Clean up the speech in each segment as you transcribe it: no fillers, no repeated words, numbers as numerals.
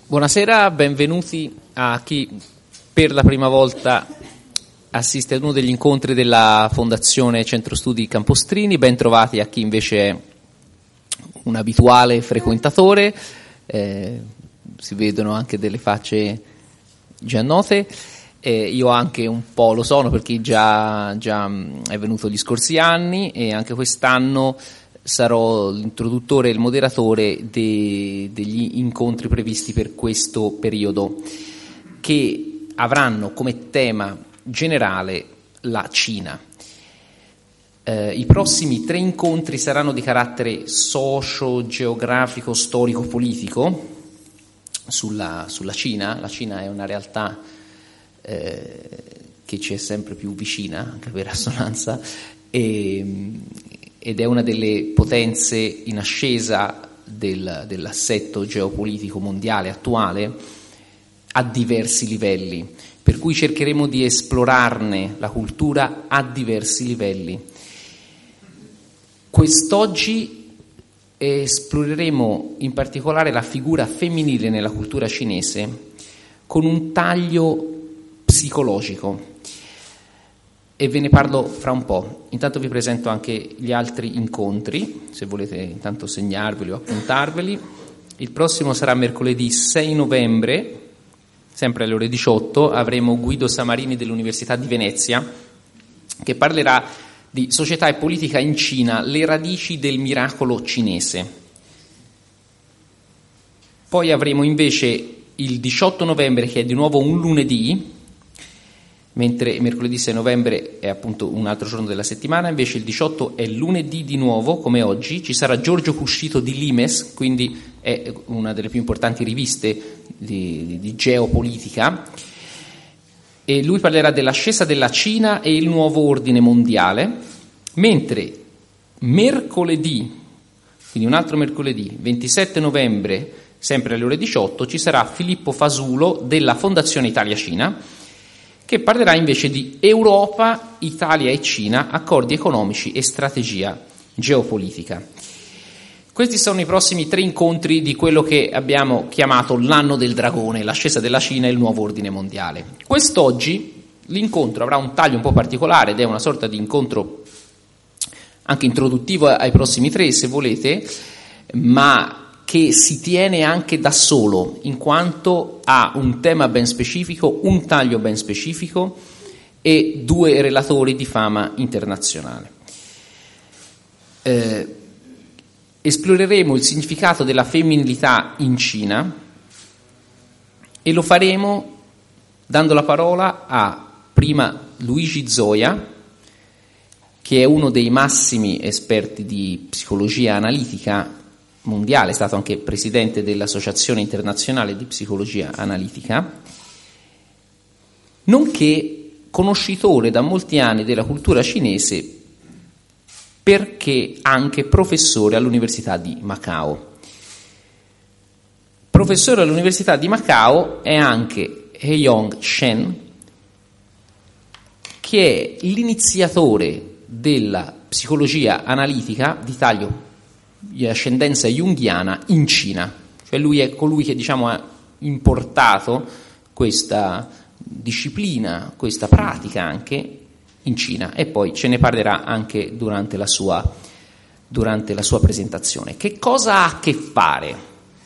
Buonasera, benvenuti a chi per la prima volta assiste ad uno degli incontri della Fondazione Centro Studi Campostrini, ben trovati a chi invece è un abituale frequentatore, si vedono anche delle facce già note, io anche un po' lo sono perché già è venuto gli scorsi anni e anche quest'anno sarò l'introduttore e il moderatore degli incontri previsti per questo periodo, che avranno come tema generale la Cina. I prossimi 3 incontri saranno di carattere socio-geografico, storico-politico sulla Cina. La Cina è una realtà che ci è sempre più vicina, anche per assonanza, ed è una delle potenze in ascesa dell'assetto geopolitico mondiale attuale a diversi livelli, per cui cercheremo di esplorarne la cultura a diversi livelli. Quest'oggi esploreremo in particolare la figura femminile nella cultura cinese con un taglio psicologico. E ve ne parlo fra un po'. Intanto vi presento anche gli altri incontri, se volete intanto segnarveli o appuntarveli. Il prossimo sarà mercoledì 6 novembre, sempre alle ore 18, avremo Guido Samarini dell'Università di Venezia, che parlerà di società e politica in Cina, le radici del miracolo cinese. Poi avremo invece il 18 novembre, che è di nuovo un lunedì, mentre mercoledì 6 novembre è appunto un altro giorno della settimana, invece il 18 è lunedì di nuovo, come oggi. Ci sarà Giorgio Cuscito di Limes, quindi è una delle più importanti riviste di geopolitica, e lui parlerà dell'ascesa della Cina e il nuovo ordine mondiale, mentre mercoledì, quindi un altro mercoledì, 27 novembre, sempre alle ore 18, ci sarà Filippo Fasulo della Fondazione Italia-Cina, che parlerà invece di Europa, Italia e Cina, accordi economici e strategia geopolitica. Questi sono i prossimi 3 incontri di quello che abbiamo chiamato l'anno del dragone, l'ascesa della Cina e il nuovo ordine mondiale. Quest'oggi l'incontro avrà un taglio un po' particolare ed è una sorta di incontro anche introduttivo ai prossimi 3, se volete, ma che si tiene anche da solo, in quanto ha un tema ben specifico, un taglio ben specifico e 2 relatori di fama internazionale. Esploreremo il significato della femminilità in Cina e lo faremo dando la parola a prima Luigi Zoia, che è uno dei massimi esperti di psicologia analitica mondiale, è stato anche presidente dell'Associazione Internazionale di Psicologia Analitica, nonché conoscitore da molti anni della cultura cinese, perché anche professore all'Università di Macao. Professore all'Università di Macao è anche Heyong Shen, che è l'iniziatore della psicologia analitica di taglio di ascendenza junghiana in Cina, cioè lui è colui che ha importato questa disciplina, questa pratica anche in Cina, e poi ce ne parlerà anche durante la sua presentazione. Che cosa ha a che fare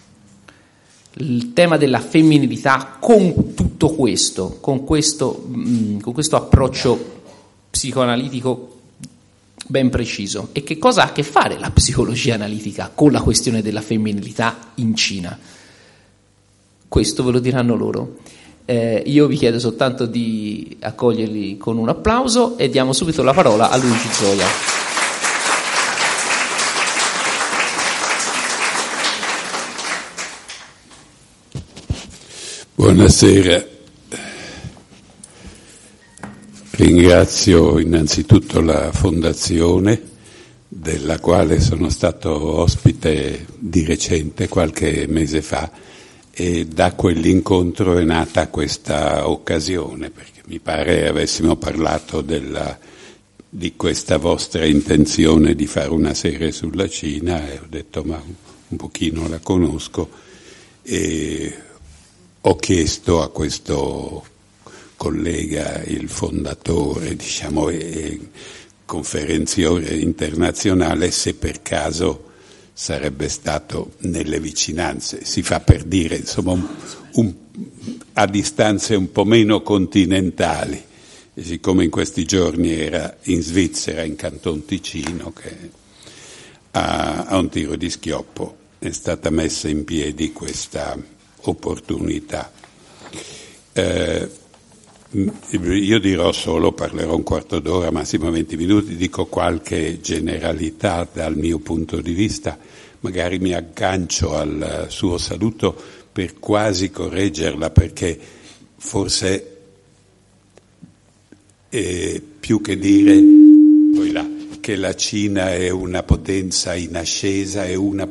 il tema della femminilità con tutto questo, con questo approccio psicoanalitico ben preciso? E che cosa ha a che fare la psicologia analitica con la questione della femminilità in Cina? Questo ve lo diranno loro. Io vi chiedo soltanto di accoglierli con un applauso e diamo subito la parola a Luigi Zoia. Buonasera. Ringrazio innanzitutto la Fondazione, della quale sono stato ospite di recente, qualche mese fa, e da quell'incontro è nata questa occasione, perché mi pare avessimo parlato di questa vostra intenzione di fare una serie sulla Cina e ho detto ma un pochino la conosco e ho chiesto a questo collega, il fondatore, diciamo, e conferenziere internazionale, se per caso sarebbe stato nelle vicinanze. Si fa per dire, insomma, a distanze un po' meno continentali. E siccome in questi giorni era in Svizzera, in Canton Ticino, che a un tiro di schioppo è stata messa in piedi questa opportunità. Io parlerò un quarto d'ora, massimo 20 minuti, dico qualche generalità dal mio punto di vista, magari mi aggancio al suo saluto per quasi correggerla, perché forse più che dire che la Cina è una potenza in ascesa,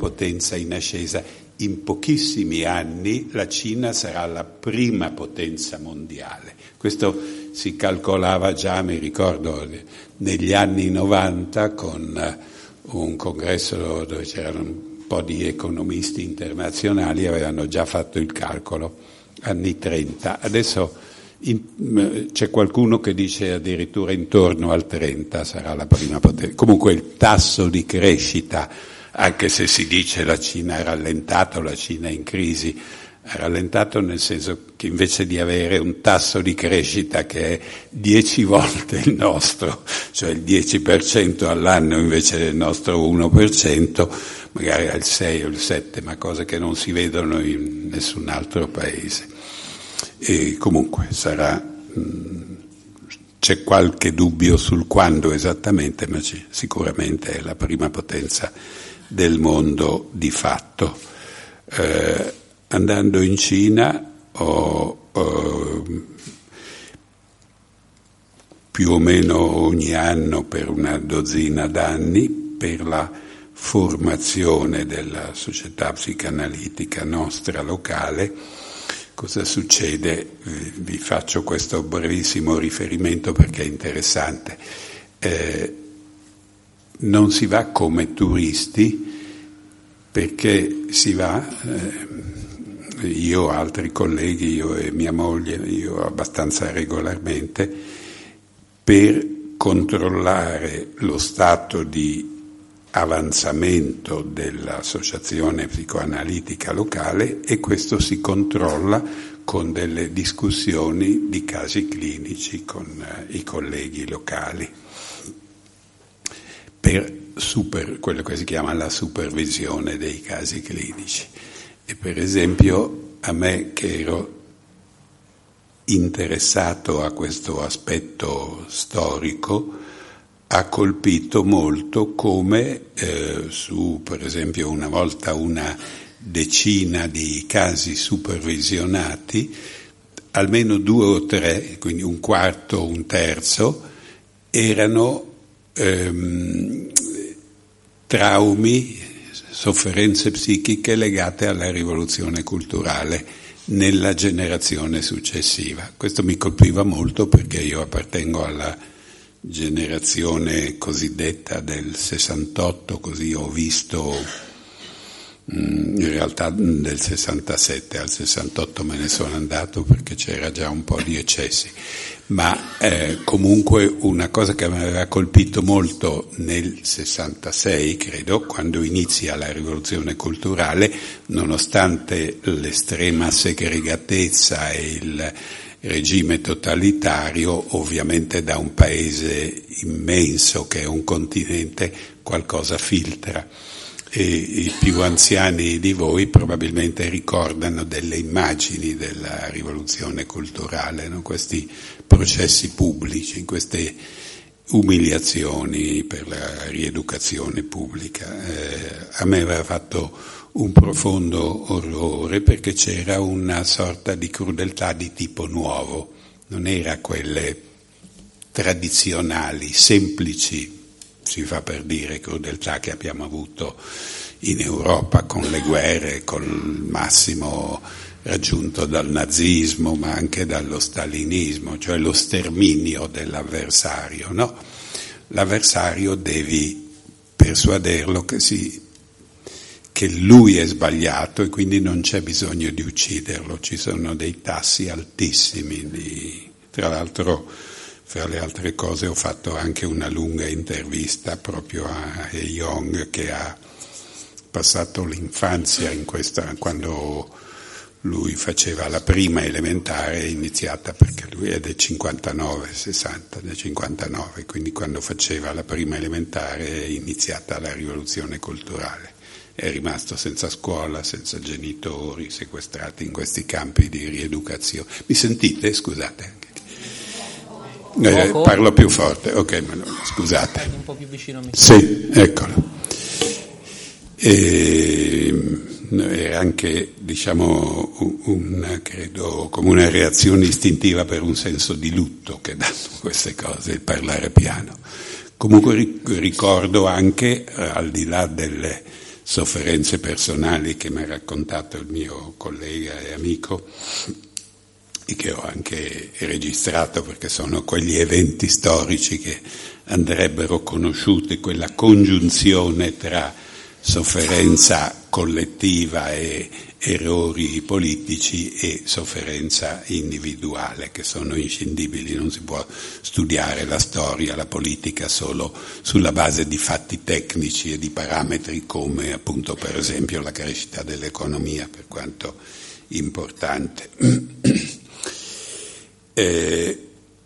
in pochissimi anni la Cina sarà la prima potenza mondiale. Questo si calcolava già, mi ricordo, negli anni 90 con un congresso dove c'erano un po' di economisti internazionali, avevano già fatto il calcolo, anni 30. Adesso c'è qualcuno che dice addirittura intorno al 30 sarà la prima potenza. Comunque il tasso di crescita, anche se si dice la Cina è rallentato, la Cina è in crisi, è rallentato nel senso che invece di avere un tasso di crescita che è 10 volte il nostro, cioè il 10% all'anno invece del nostro 1%, magari al 6 o il 7, ma cose che non si vedono in nessun altro paese. E comunque c'è qualche dubbio sul quando esattamente, ma sicuramente è la prima potenza del mondo di fatto. Andando in Cina ho più o meno ogni anno per una dozzina d'anni, per la formazione della società psicanalitica nostra locale. Cosa succede? Vi faccio questo brevissimo riferimento perché è interessante. Non si va come turisti, perché si va, io, altri colleghi, io e mia moglie, io abbastanza regolarmente, per controllare lo stato di avanzamento dell'associazione psicoanalitica locale, e questo si controlla con delle discussioni di casi clinici con i colleghi locali, per quello che si chiama la supervisione dei casi clinici. E per esempio a me, che ero interessato a questo aspetto storico, ha colpito molto come su, per esempio, una volta una decina di casi supervisionati, almeno 2 o 3, quindi un quarto, un terzo, erano traumi, sofferenze psichiche legate alla rivoluzione culturale nella generazione successiva. Questo mi colpiva molto perché io appartengo alla generazione cosiddetta del 68, così ho visto, in realtà del 67 al 68 me ne sono andato perché c'era già un po' di eccessi, ma comunque una cosa che mi aveva colpito molto nel 66, credo, quando inizia la rivoluzione culturale, nonostante l'estrema segregatezza e il regime totalitario, ovviamente da un paese immenso che è un continente qualcosa filtra, e i più anziani di voi probabilmente ricordano delle immagini della rivoluzione culturale, no? Questi processi pubblici, queste umiliazioni per la rieducazione pubblica. A me aveva fatto un profondo orrore perché c'era una sorta di crudeltà di tipo nuovo, non era quelle tradizionali, semplici, si fa per dire, crudeltà che abbiamo avuto in Europa con le guerre, con il massimo raggiunto dal nazismo, ma anche dallo stalinismo, cioè lo sterminio dell'avversario, no? L'avversario devi persuaderlo che che lui è sbagliato e quindi non c'è bisogno di ucciderlo, ci sono dei tassi altissimi. Tra l'altro, fra le altre cose, ho fatto anche una lunga intervista proprio a He Yong, che ha passato l'infanzia quando lui faceva la prima elementare, iniziata perché lui è del 59, quindi quando faceva la prima elementare è iniziata la rivoluzione culturale. È rimasto senza scuola, senza genitori, sequestrati in questi campi di rieducazione. Mi sentite? Scusate. Parlo più forte, ok, ma no, scusate. Un po' più vicino a me. Sì, eccolo. È anche, credo, come una reazione istintiva per un senso di lutto che danno queste cose, il parlare piano. Comunque ricordo anche, al di là delle sofferenze personali che mi ha raccontato il mio collega e amico, e che ho anche registrato perché sono quegli eventi storici che andrebbero conosciuti, quella congiunzione tra sofferenza collettiva e errori politici e sofferenza individuale, che sono inscindibili. Non si può studiare la storia, la politica solo sulla base di fatti tecnici e di parametri come appunto per esempio la crescita dell'economia, per quanto importante. E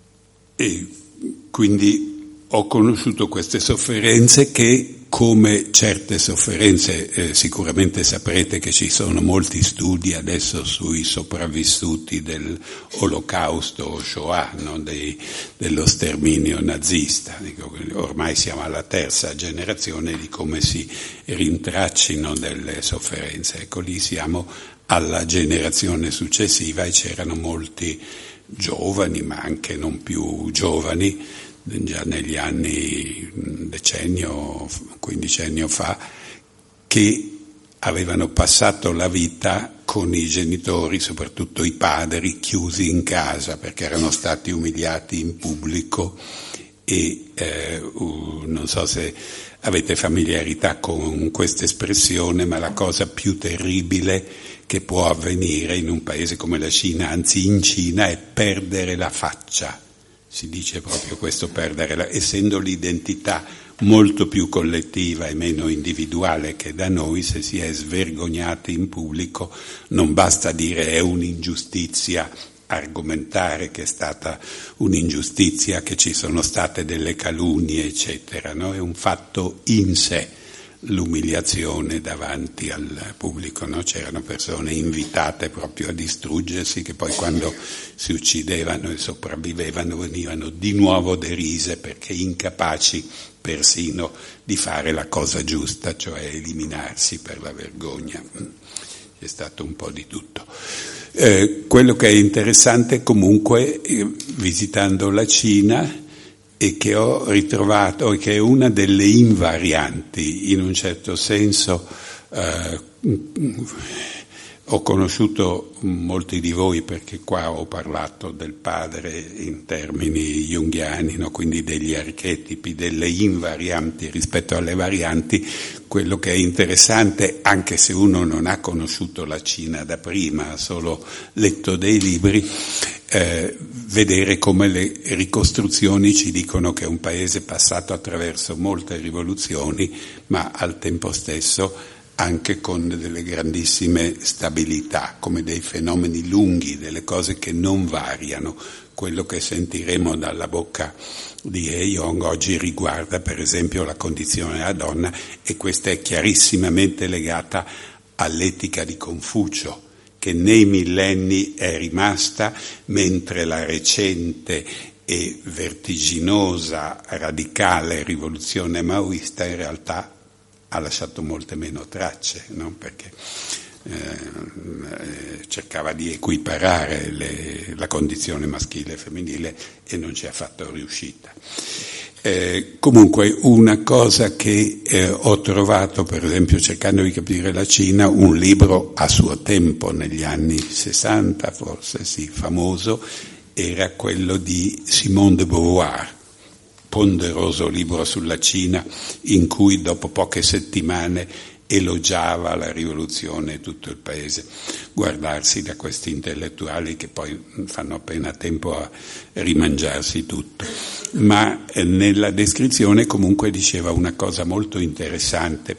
quindi ho conosciuto queste sofferenze che, come certe sofferenze, sicuramente saprete che ci sono molti studi adesso sui sopravvissuti dell'Olocausto o Shoah, no? Dello sterminio nazista. Ormai siamo alla terza generazione di come si rintraccino delle sofferenze. Ecco, lì siamo alla generazione successiva e c'erano molti giovani, ma anche non più giovani, già negli anni, decennio, quindicennio fa, che avevano passato la vita con i genitori, soprattutto i padri, chiusi in casa perché erano stati umiliati in pubblico e non so se avete familiarità con questa espressione, ma la cosa più terribile che può avvenire in un paese come la Cina, anzi in Cina, è perdere la faccia. Si dice proprio questo, essendo l'identità molto più collettiva e meno individuale che da noi, se si è svergognati in pubblico non basta dire è un'ingiustizia, argomentare che è stata un'ingiustizia, che ci sono state delle calunnie, eccetera, no? È un fatto in sé l'umiliazione davanti al pubblico, no? C'erano persone invitate proprio a distruggersi, che poi quando si uccidevano e sopravvivevano venivano di nuovo derise perché incapaci persino di fare la cosa giusta, cioè eliminarsi per la vergogna. C'è stato un po' di tutto. Quello che è interessante comunque, visitando la Cina, e che ho ritrovato, e che è una delle invarianti, in un certo senso, ho conosciuto molti di voi perché qua ho parlato del padre in termini junghiani, no? Quindi degli archetipi, delle invarianti rispetto alle varianti. Quello che è interessante, anche se uno non ha conosciuto la Cina da prima, ha solo letto dei libri, vedere come le ricostruzioni ci dicono che è un paese passato attraverso molte rivoluzioni, ma al tempo stesso anche con delle grandissime stabilità, come dei fenomeni lunghi, delle cose che non variano. Quello che sentiremo dalla bocca di He Yong oggi riguarda per esempio la condizione della donna, e questa è chiarissimamente legata all'etica di Confucio, che nei millenni è rimasta, mentre la recente e vertiginosa, radicale rivoluzione maoista in realtà ha lasciato molte meno tracce, no? Perché cercava di equiparare la condizione maschile e femminile e non ci è affatto riuscita. Comunque una cosa che ho trovato, per esempio cercando di capire la Cina, un libro a suo tempo, negli anni 60 forse, sì, famoso, era quello di Simone de Beauvoir, ponderoso libro sulla Cina, in cui dopo poche settimane elogiava la rivoluzione e tutto il paese, guardarsi da questi intellettuali che poi fanno appena tempo a rimangiarsi tutto. Ma nella descrizione comunque diceva una cosa molto interessante,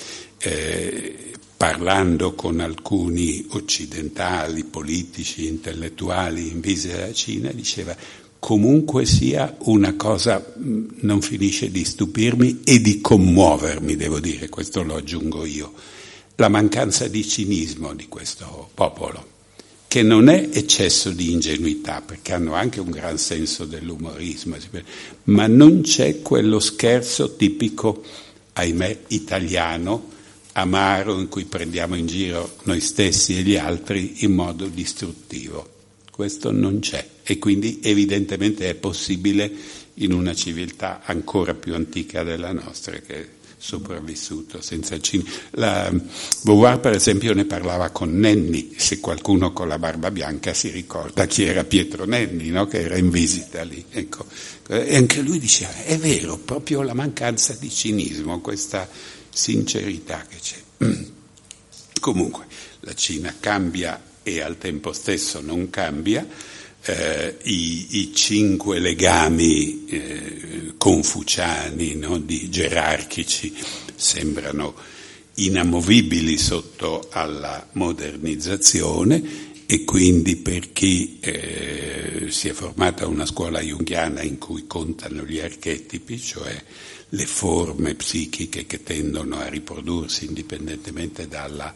parlando con alcuni occidentali, politici, intellettuali in visita alla Cina, diceva: comunque sia, una cosa non finisce di stupirmi e di commuovermi, devo dire, questo lo aggiungo io, la mancanza di cinismo di questo popolo, che non è eccesso di ingenuità, perché hanno anche un gran senso dell'umorismo, ma non c'è quello scherzo tipico, ahimè, italiano, amaro, in cui prendiamo in giro noi stessi e gli altri in modo distruttivo. Questo non c'è, e quindi evidentemente è possibile in una civiltà ancora più antica della nostra, che è sopravvissuto senza il cinema. Beauvoir, per esempio, ne parlava con Nenni, se qualcuno con la barba bianca si ricorda chi era Pietro Nenni, no? Che era in visita lì. Ecco. E anche lui diceva: è vero, proprio la mancanza di cinismo, questa sincerità che c'è. Comunque, la Cina cambia e al tempo stesso non cambia. I 5 legami confuciani, no, gerarchici, sembrano inamovibili sotto alla modernizzazione, e quindi per chi si è formata una scuola junghiana in cui contano gli archetipi, cioè le forme psichiche che tendono a riprodursi indipendentemente dalla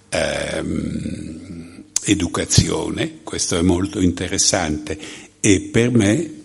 educazione, questo è molto interessante, e per me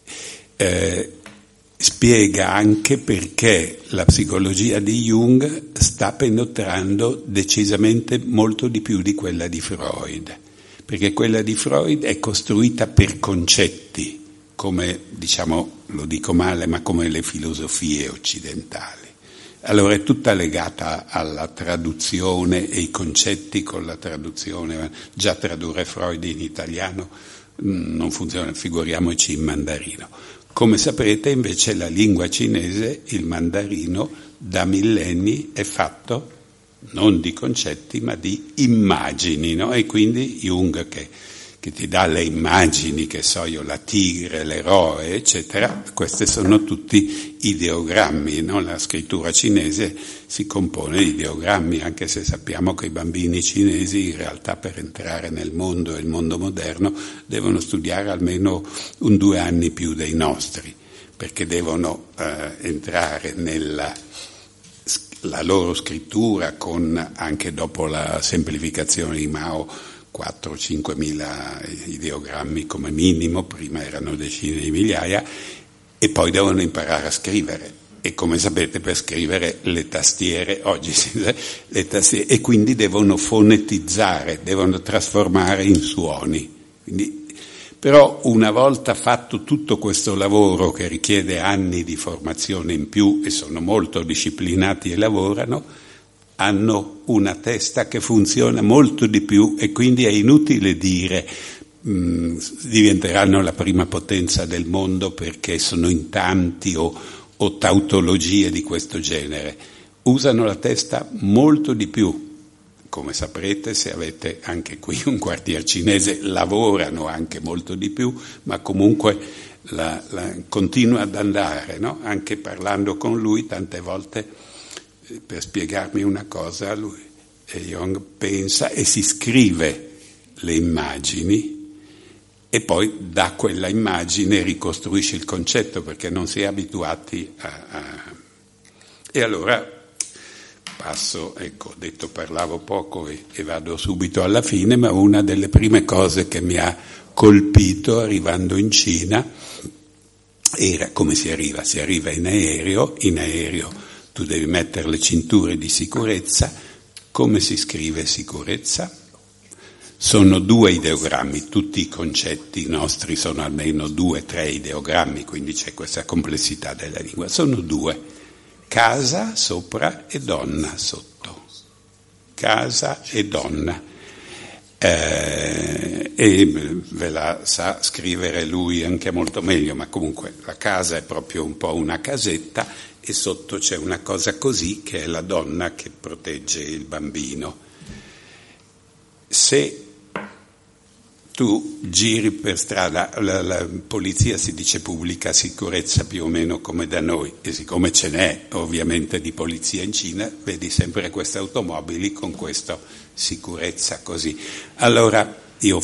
spiega anche perché la psicologia di Jung sta penetrando decisamente molto di più di quella di Freud, perché quella di Freud è costruita per concetti, come, diciamo, lo dico male, ma come le filosofie occidentali. Allora è tutta legata alla traduzione, e i concetti con la traduzione. Già tradurre Freud in italiano non funziona, figuriamoci in mandarino. Come saprete, invece, la lingua cinese, il mandarino, da millenni è fatto non di concetti ma di immagini, no? E quindi Jung che ti dà le immagini, che so io, la tigre, l'eroe, eccetera, questi sono tutti ideogrammi, no? La scrittura cinese si compone di ideogrammi, anche se sappiamo che i bambini cinesi in realtà per entrare nel mondo e il mondo moderno devono studiare almeno 2 anni più dei nostri, perché devono entrare nella la loro scrittura, con, anche dopo la semplificazione di Mao, 4-5 mila ideogrammi come minimo, prima erano decine di migliaia, e poi devono imparare a scrivere. E come sapete, per scrivere le tastiere, oggi le tastiere, e quindi devono fonetizzare, devono trasformare in suoni. Quindi, però una volta fatto tutto questo lavoro, che richiede anni di formazione in più, e sono molto disciplinati e lavorano, hanno una testa che funziona molto di più, e quindi è inutile dire diventeranno la prima potenza del mondo perché sono in tanti o tautologie di questo genere. Usano la testa molto di più. Come saprete, se avete anche qui un quartier cinese, lavorano anche molto di più, ma comunque continua ad andare, no? Anche parlando con lui tante volte, per spiegarmi una cosa, lui Jung pensa e si scrive le immagini e poi da quella immagine ricostruisce il concetto, perché non si è abituati E allora passo, ecco, parlavo poco e vado subito alla fine, ma una delle prime cose che mi ha colpito arrivando in Cina era come si arriva. Si arriva in aereo tu devi mettere le cinture di sicurezza. Come si scrive sicurezza? Sono 2 ideogrammi, tutti i concetti nostri sono almeno 2-3 ideogrammi, quindi c'è questa complessità della lingua. Sono 2, casa sopra e donna sotto. Casa e donna. e ve la sa scrivere lui anche molto meglio, ma comunque la casa è proprio un po' una casetta e sotto c'è una cosa così che è la donna che protegge il bambino. Se tu giri per strada, la polizia si dice pubblica sicurezza più o meno come da noi, e siccome ce n'è ovviamente di polizia in Cina, vedi sempre queste automobili con questa sicurezza così. Allora io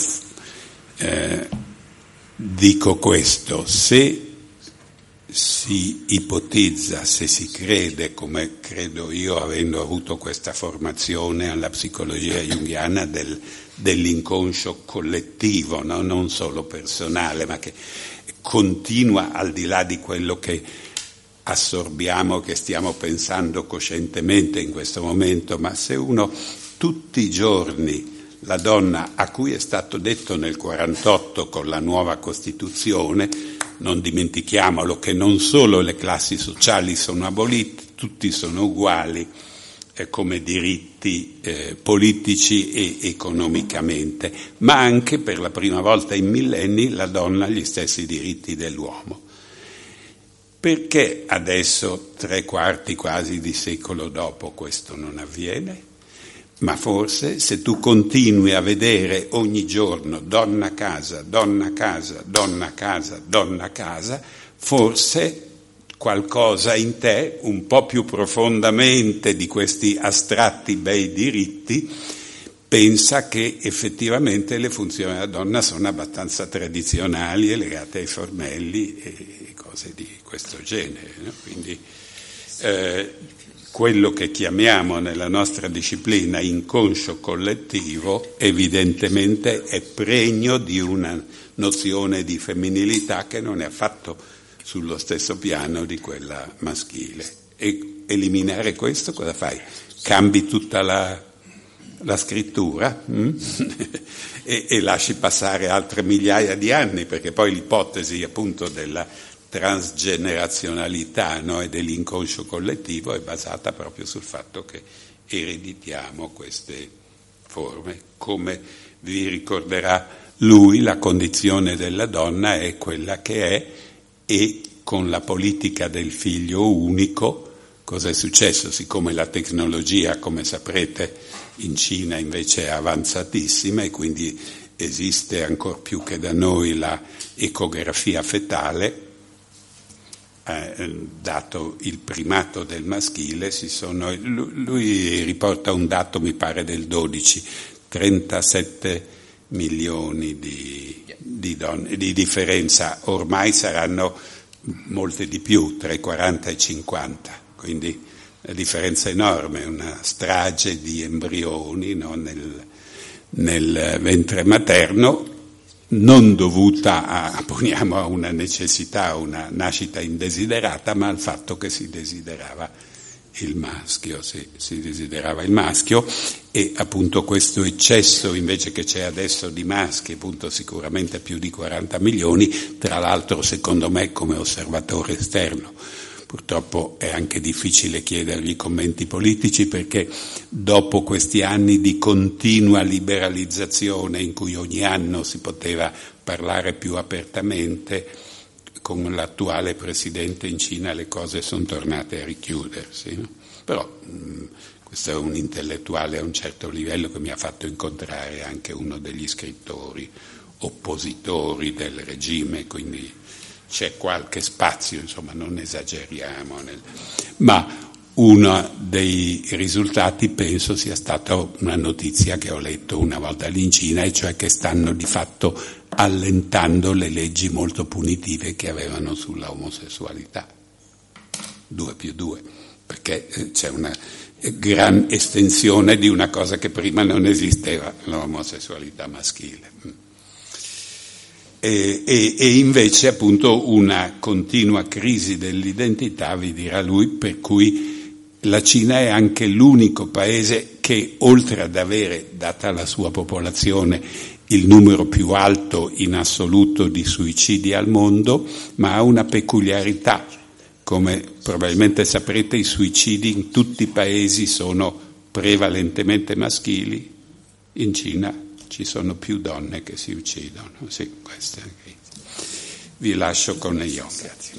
dico questo: se si ipotizza, se si crede, come credo io avendo avuto questa formazione alla psicologia junghiana, dell'inconscio collettivo, no? Non solo personale, ma che continua al di là di quello che assorbiamo, che stiamo pensando coscientemente in questo momento, ma se uno tutti i giorni, la donna a cui è stato detto nel 48 con la nuova Costituzione, non dimentichiamolo che non solo le classi sociali sono abolite, tutti sono uguali come diritti politici e economicamente, ma anche per la prima volta in millenni la donna ha gli stessi diritti dell'uomo. Perché adesso, 3/4 quasi di secolo dopo, questo non avviene? Ma forse se tu continui a vedere ogni giorno donna a casa, donna a casa, donna a casa, donna a casa, forse qualcosa in te, un po' più profondamente di questi astratti bei diritti, pensa che effettivamente le funzioni della donna sono abbastanza tradizionali e legate ai formelli e cose di questo genere, no? Quindi quello che chiamiamo nella nostra disciplina inconscio collettivo evidentemente è pregno di una nozione di femminilità che non è affatto sullo stesso piano di quella maschile. E eliminare questo cosa fai? Cambi tutta la scrittura e lasci passare altre migliaia di anni, perché poi l'ipotesi appunto della transgenerazionalità, no, e dell'inconscio collettivo è basata proprio sul fatto che ereditiamo queste forme. Come vi ricorderà lui, la condizione della donna è quella che è, e con la politica del figlio unico cosa è successo? Siccome la tecnologia, come saprete, in Cina invece è avanzatissima e quindi esiste ancor più che da noi la ecografia fetale, dato il primato del maschile, lui riporta un dato, mi pare del 12, 37 milioni di donne, di differenza, ormai saranno molte di più, tra i 40 e i 50, quindi la differenza è enorme, una strage di embrioni, no, nel ventre materno, non dovuta a una necessità, a una nascita indesiderata, ma al fatto che si desiderava il maschio, si desiderava il maschio, e appunto questo eccesso invece che c'è adesso di maschi, appunto sicuramente più di 40 milioni, tra l'altro secondo me come osservatore esterno. Purtroppo è anche difficile chiedergli commenti politici, perché dopo questi anni di continua liberalizzazione in cui ogni anno si poteva parlare più apertamente, con l'attuale presidente in Cina le cose sono tornate a richiudersi, no? Però questo è un intellettuale a un certo livello che mi ha fatto incontrare anche uno degli scrittori oppositori del regime, quindi c'è qualche spazio, insomma, non esageriamo. Ma uno dei risultati penso sia stata una notizia che ho letto una volta lì in Cina, e cioè che stanno di fatto allentando le leggi molto punitive che avevano sulla omosessualità, 2+2, perché c'è una gran estensione di una cosa che prima non esisteva, l'omosessualità maschile. E invece appunto una continua crisi dell'identità, vi dirà lui, per cui la Cina è anche l'unico paese che, oltre ad avere, data la sua popolazione, il numero più alto in assoluto di suicidi al mondo, ma ha una peculiarità. Come probabilmente saprete, i suicidi in tutti i paesi sono prevalentemente maschili, in Cina ci sono più donne che si uccidono. Sì, questo è. Vi lascio con Neon, grazie.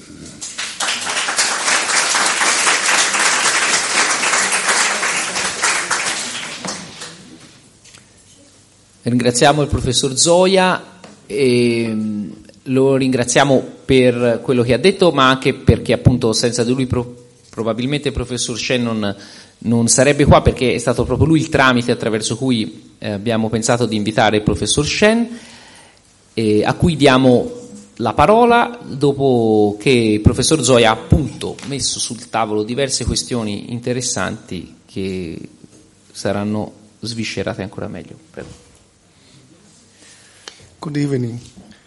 Ringraziamo il professor Zoia e lo ringraziamo per quello che ha detto, ma anche perché appunto senza di lui probabilmente il professor Shen non sarebbe qua, perché è stato proprio lui il tramite attraverso cui abbiamo pensato di invitare il professor Shen, a cui diamo la parola dopo che il professor Zoia ha appunto messo sul tavolo diverse questioni interessanti che saranno sviscerate ancora meglio. Prego. Good evening,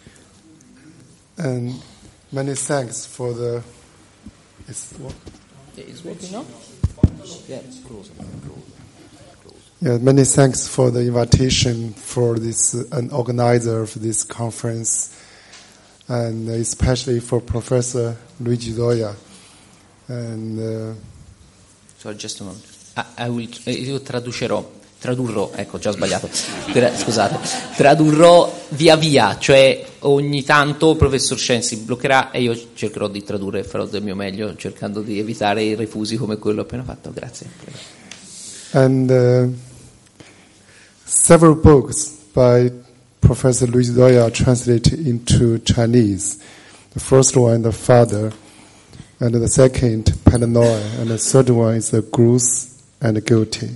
and many thanks for the. It's working now? Yeah, it's close. Yeah, many thanks for the invitation for this an organizer of this conference, and especially for Professor Luigi Zoia. And sorry, just a moment. Io tradurrò, ecco, già ho sbagliato. Scusate. Tradurrò via via, cioè ogni tanto il professor Shen si bloccherà e io cercherò di tradurre e farò del mio meglio, cercando di evitare i refusi come quello appena fatto. Grazie. And several books by Professor Luigi Zoia are translated into Chinese. The first one, The Father, and the second, Paranoia, and the third one is The Grues and Guilty.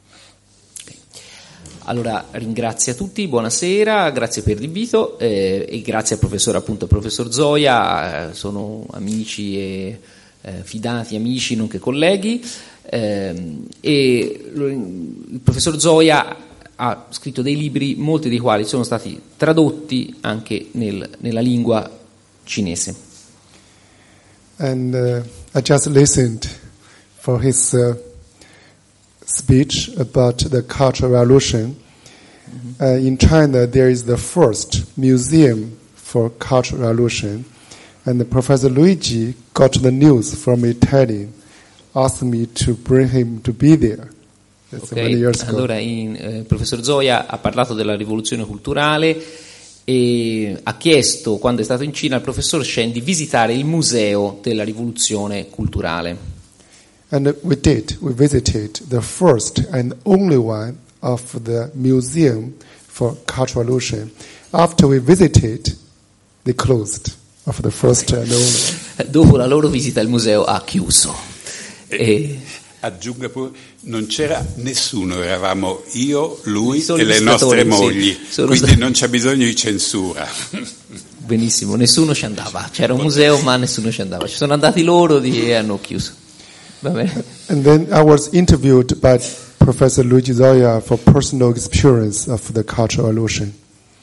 Allora ringrazio a tutti, buonasera, grazie per l'invito e grazie al professor Zoia, sono amici e fidati amici nonché colleghi, e il professor Zoia ha scritto dei libri, molti dei quali sono stati tradotti anche nella lingua cinese. And I just listened for his speech about the Cultural Revolution. In China, there is the first museum for Cultural Revolution, and Professor Luigi got the news from Italy, asked me to bring him to be there. That's many years ago. Allora, il professor Zoia ha parlato della rivoluzione culturale e ha chiesto, quando è stato in Cina, al professor Shen di visitare il museo della rivoluzione culturale. And we did. We visited the first and only one of the museum for Cultural Revolution. After we visited, they closed of the first and only. Dopo la loro visita il museo ha chiuso. Aggiungo pure, non c'era nessuno, eravamo io, lui e le nostre mogli, sì, quindi non c'è bisogno di censura. Benissimo, nessuno ci andava, c'era un museo ma nessuno ci andava, ci sono andati loro e hanno chiuso. Va bene. And then I was interviewed by Professor Luigi Zoia for personal experience of the Cultural Revolution.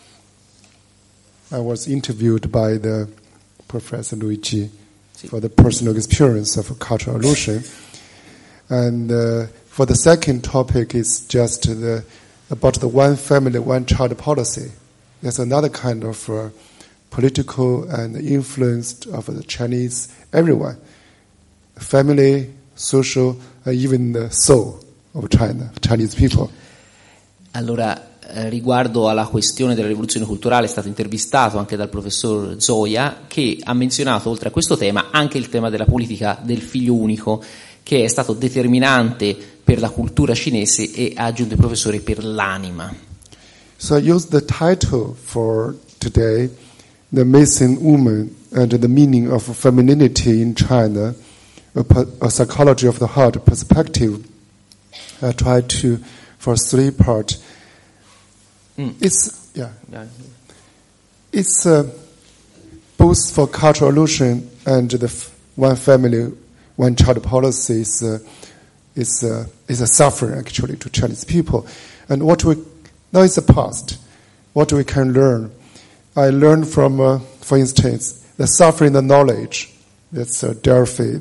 I was interviewed by the Professor Luigi for the personal experience of Cultural Revolution. And for the second topic is just about the one family, one child policy. There's another kind of political and influence of the Chinese, everyone. Family, social, even the soul of China, Chinese people. Allora, riguardo alla questione della rivoluzione culturale è stato intervistato anche dal professor Zoia, che ha menzionato oltre a questo tema anche il tema della politica del figlio unico, che è stato determinante per la cultura cinese, e ha aggiunto il professore per l'anima. So I used the title for today, The Missing Woman and the Meaning of Femininity in China, a psychology of the heart perspective. I tried to, for 3 parts. It's both for Cultural Revolution and the one family, one child policy is a suffering actually to Chinese people. And now it's the past. What we can learn? I learned from, for instance, the suffering, the knowledge. That's Delphi,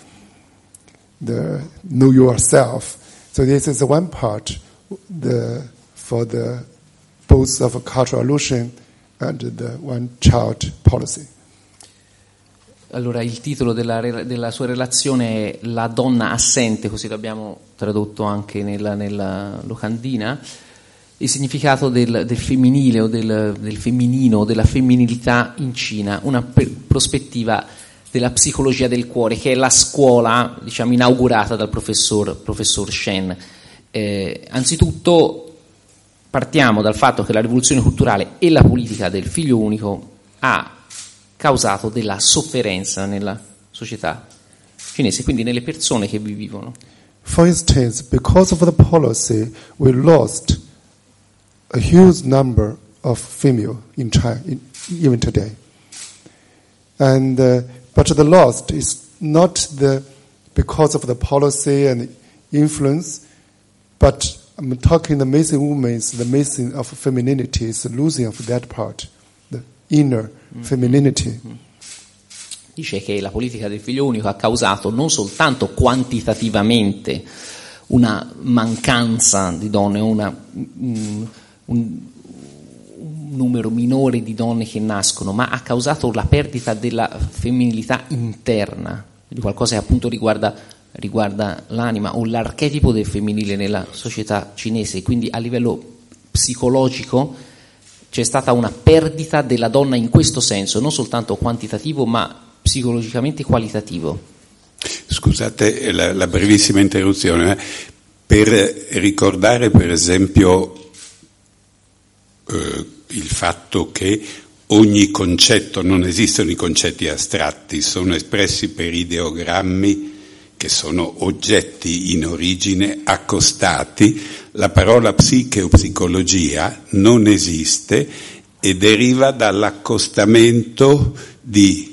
the know yourself. So this is one part for the both of a Cultural Revolution and the one child policy. Allora, il titolo della sua relazione è La donna assente, così l'abbiamo tradotto anche nella locandina, il significato del femminile o del femminino, della femminilità in Cina, una prospettiva della psicologia del cuore, che è la scuola, diciamo, inaugurata dal professor Shen. Anzitutto partiamo dal fatto che la rivoluzione culturale e la politica del figlio unico ha causato della sofferenza nella società cinese, quindi nelle persone che vi vivono. For instance, because of the policy, we lost a huge number of female in China, even today. And but the loss is not because of the policy and influence, but I'm talking the missing woman, the missing of femininity is the losing of that part, the inner femininity. Dice che la politica del figlio unico ha causato non soltanto quantitativamente una mancanza di donne, un numero minore di donne che nascono, ma ha causato la perdita della femminilità interna, di qualcosa che appunto riguarda l'anima o l'archetipo del femminile nella società cinese. Quindi a livello psicologico c'è stata una perdita della donna in questo senso, non soltanto quantitativo ma psicologicamente qualitativo. Scusate la brevissima interruzione, per ricordare per esempio il fatto che ogni concetto, non esistono i concetti astratti, sono espressi per ideogrammi che sono oggetti in origine accostati. La parola psiche o psicologia non esiste e deriva dall'accostamento di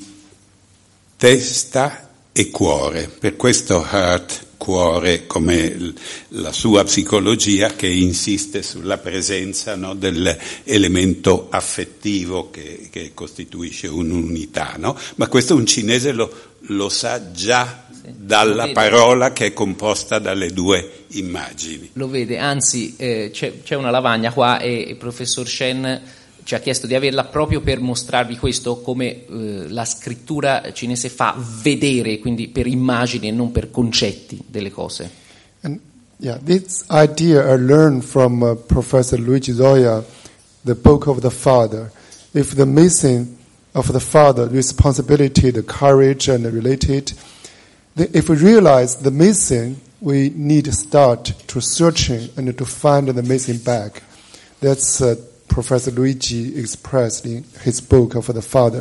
testa e cuore, per questo heart, cuore, come la sua psicologia che insiste sulla presenza, no, dell'elemento affettivo che costituisce un'unità, no? Ma questo un cinese lo sa già dalla parola che è composta dalle due immagini. Lo vede, anzi c'è una lavagna qua e il professor Shen ci ha chiesto di averla proprio per mostrarvi questo, come la scrittura cinese fa vedere, quindi per immagini e non per concetti delle cose. And yeah, this idea I learned from Professor Luigi Zoya, the Book of the Father. If the missing of the father, responsibility, the courage and the related, if we realize the missing, we need to start to searching and to find the missing back. That's Professor Luigi expressed in his book of the Father.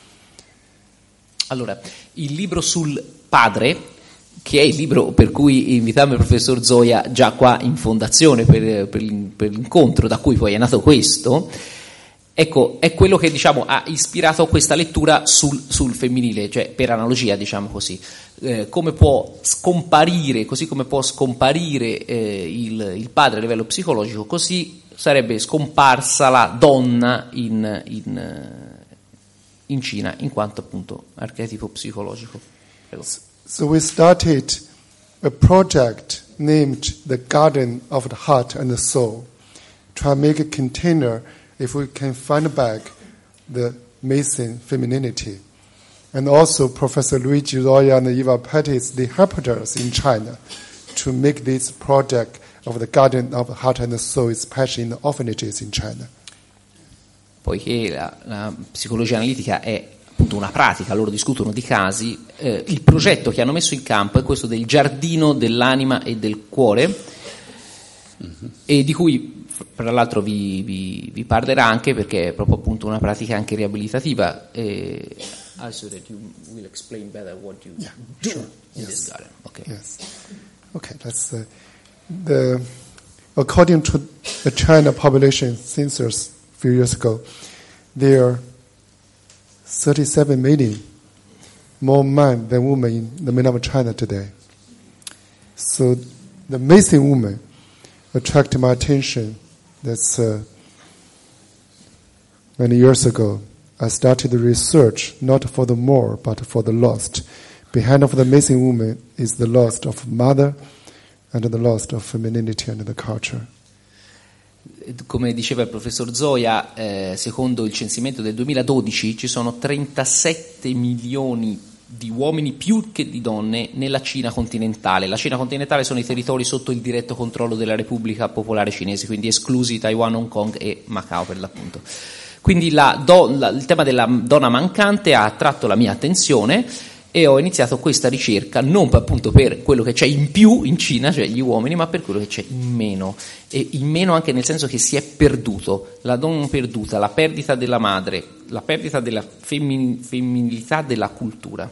Allora, il libro sul padre, che è il libro per cui invitammo il professor Zoya già qua in fondazione per l'incontro da cui poi è nato questo, ecco, è quello che diciamo ha ispirato questa lettura sul femminile, cioè per analogia, diciamo così. Come può scomparire, così come può scomparire il padre a livello psicologico, così sarebbe scomparsa la donna in Cina, in quanto appunto archetipo psicologico. So we started a project named the Garden of the Heart and the Soul, try to make a container if we can find back the missing femininity. And also Professor Luigi Zoya and Eva Pettis, they helped us in China to make this project of the Garden of the Heart and the Soul, especially in the orphanages in China. Poiché la psicologia analitica è appunto una pratica, loro discutono di casi, il progetto che hanno messo in campo è questo del giardino dell'anima e del cuore, e di cui tra l'altro vi parlerà anche perché è proprio appunto una pratica anche riabilitativa. So that you will explain better what you do in this garden. Okay. Yes. Okay. That's according to the China population census a few years ago, there are 37 million more men than women in the mainland of China today. So the missing woman attracted my attention. That's many years ago. I started the research not for the more, but for the lost. Behind of the missing woman is the loss of mother and the loss of femininity and the culture. Come diceva il professor Zoya, secondo il censimento del 2012 ci sono 37 milioni di uomini più che di donne nella Cina continentale. La Cina continentale sono i territori sotto il diretto controllo della Repubblica Popolare Cinese, quindi esclusi Taiwan, Hong Kong e Macao per l'appunto. Quindi il tema della donna mancante ha attratto la mia attenzione e ho iniziato questa ricerca non appunto per quello che c'è in più in Cina, cioè gli uomini, ma per quello che c'è in meno, e in meno anche nel senso che si è perduto, la donna perduta, la perdita della madre, la perdita della femminilità della cultura.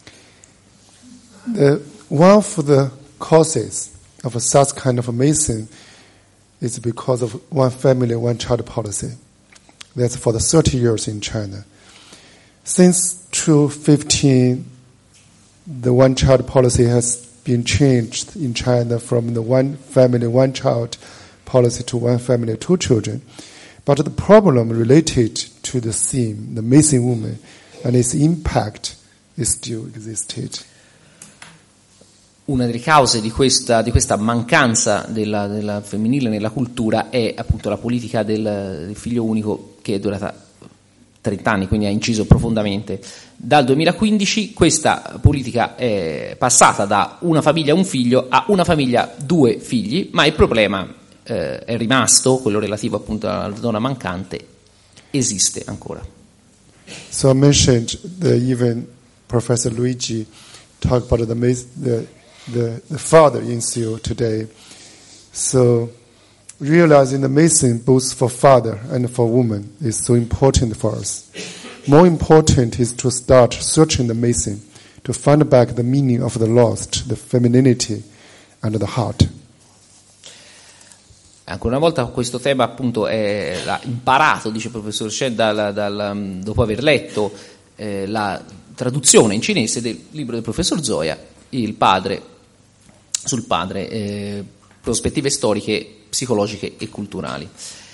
One of the causes of such kind of amazing is because of one family, one child policy. That's for the 30 years in China. Since 2015, the one-child policy has been changed in China from the one family, one child policy to one family, two children. But the problem related to the theme, the missing woman, and its impact is still existed. Una delle cause di questa mancanza della femminile nella cultura è appunto la politica del figlio unico, che è durata 30 anni, quindi ha inciso profondamente. Dal 2015 questa politica è passata da una famiglia un figlio a una famiglia due figli, ma il problema è rimasto, quello relativo appunto alla donna mancante, esiste ancora. So I mentioned even Professor Luigi talked about the father issue today. So realizing the missing both for father and for woman is so important for us. More important is to start searching the missing, to find back the meaning of the lost, the femininity and the heart. Ancora una volta questo tema appunto l'ha imparato, dice il professor Shen, dopo aver letto la traduzione in cinese del libro del professor Zoya, sul padre, prospettive storiche, psicologiche e culturali.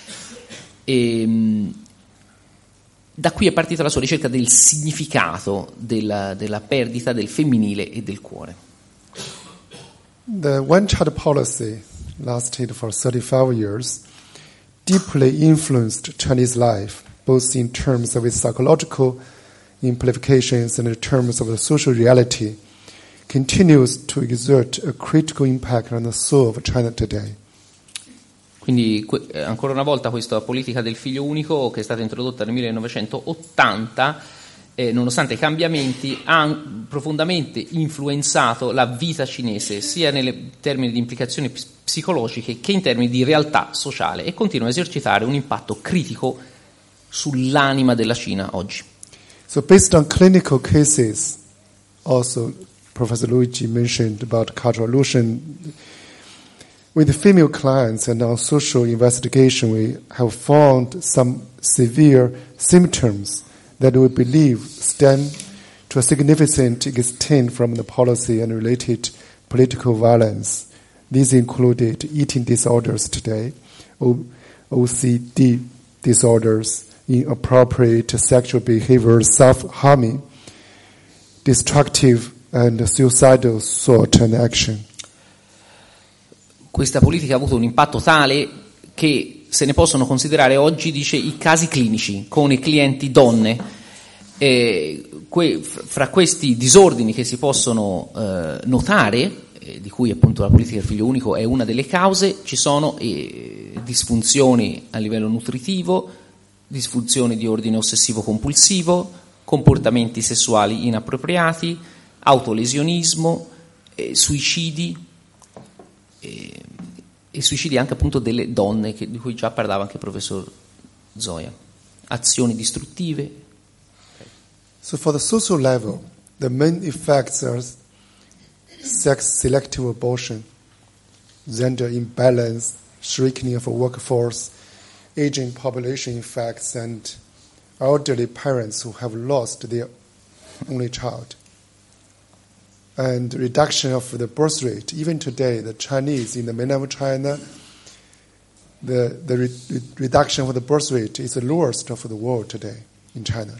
E da qui è partita la sua ricerca del significato della perdita del femminile e del cuore. The one-child policy lasted for 35 years, deeply influenced Chinese life, both in terms of its psychological implications and in terms of the social reality, continues to exert a critical impact on the soul of China today. Quindi ancora una volta questa politica del figlio unico, che è stata introdotta nel 1980, nonostante i cambiamenti, ha profondamente influenzato la vita cinese, sia nei termini di implicazioni psicologiche che in termini di realtà sociale, e continua a esercitare un impatto critico sull'anima della Cina oggi. So based on clinical cases, also Professor Luigi mentioned about cultural illusion. With female clients and on social investigation, we have found some severe symptoms that we believe stem to a significant extent from the policy and related political violence. These included eating disorders today, OCD disorders, inappropriate sexual behavior, self-harming, destructive and suicidal thought and action. Questa politica ha avuto un impatto tale che se ne possono considerare oggi, dice, i casi clinici con i clienti donne. Fra questi disordini che si possono notare, di cui appunto la politica del figlio unico è una delle cause, ci sono disfunzioni a livello nutritivo, disfunzioni di ordine ossessivo-compulsivo, comportamenti sessuali inappropriati, autolesionismo, suicidi, e suicidi anche appunto delle donne, di cui già parlava anche il professor Zoya, azioni distruttive. So for the social level, the main effects are sex-selective abortion, gender imbalance, shrinking of a workforce, aging population effects, and elderly parents who have lost their only child. And reduction of the birth rate. Even today, the Chinese in the mainland of China, the reduction of the birth rate is the lowest of the world today in China.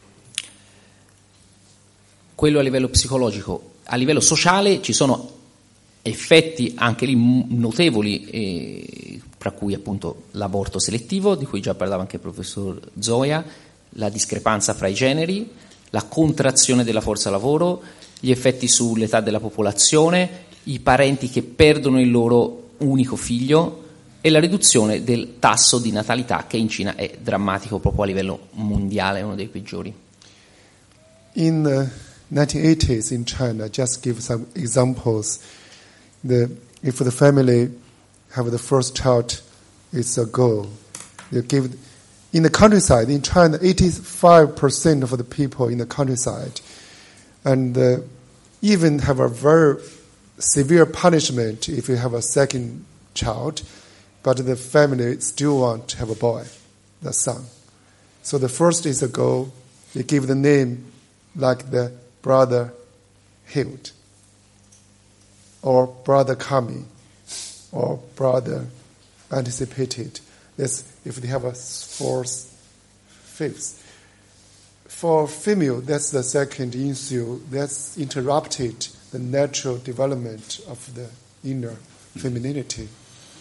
Quello a livello psicologico. A livello sociale ci sono effetti anche lì notevoli, tra cui appunto l'aborto selettivo, di cui già parlava anche il professor Zoya, la discrepanza fra i generi, la contrazione della forza lavoro, gli effetti sull'età della popolazione, i parenti che perdono il loro unico figlio e la riduzione del tasso di natalità, che in Cina è drammatico proprio a livello mondiale, è uno dei peggiori. In 1980s in China, just give some examples. If the family have the first child, it's a girl. They give in the countryside in China, 85% of the people in the countryside, and even have a very severe punishment if you have a second child, but the family still want to have a boy, the son. So the first is a girl. They give the name like the brother Hild, or brother Kami, or brother anticipated. That's if they have a fourth, fifth. For female, that's the second issue. That's interrupted the natural development of the inner femininity.